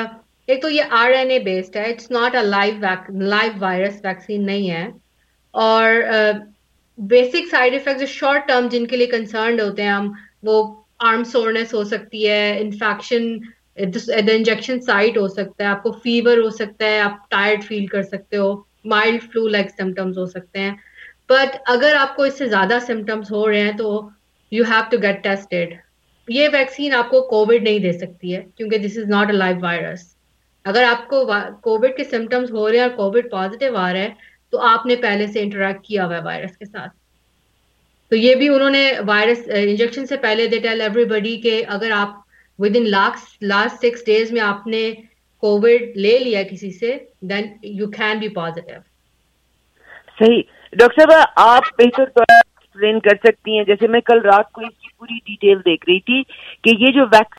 ایک تو یہ آر این اے بیسڈ ہے, it's not a live live virus vaccine نہیں ہے, اور بیسک سائڈ افیکٹس جو شارٹ ٹرم جن کے لیے کنسرنڈ ہوتے ہیں ہم, وہ آرم سورنس ہو سکتی ہے, انفیکشن انجیکشن سائٹ ہو سکتا ہے, آپ کو فیور ہو سکتا ہے, آپ ٹائرڈ فیل کر سکتے ہو, مائلڈ فلو لائک سمٹمز ہو سکتے ہیں. بٹ اگر آپ کو اس سے زیادہ سمٹمز ہو رہے ہیں تو you have to get tested. یہ ویکسین آپ کو کووڈ نہیں دے سکتی ہے کیونکہ this is not a live virus. اگر آپ کو کووڈ کے سمٹمز ہو رہے ہیں اور کووڈ پازیٹیو آ رہا ہے تو آپ نے پہلے سے انٹریکٹ کیا ہوا ہے وائرس کے ساتھ. تو یہ بھی انہوں نے وائرس انجیکشن سے پہلے دے ٹیل ایوری بڈی کہ اگر آپ within last last six days میں آپ نے کووڈ لے لیا کسی سے, then you can be positive. صحیح. ڈاکٹر صاحب آپ بہتر طور ایکسپلین کر سکتی ہیں, جیسے میں کل رات کو اس کی پوری ڈیٹیل دیکھ رہی تھی کہ یہ جو ویکسین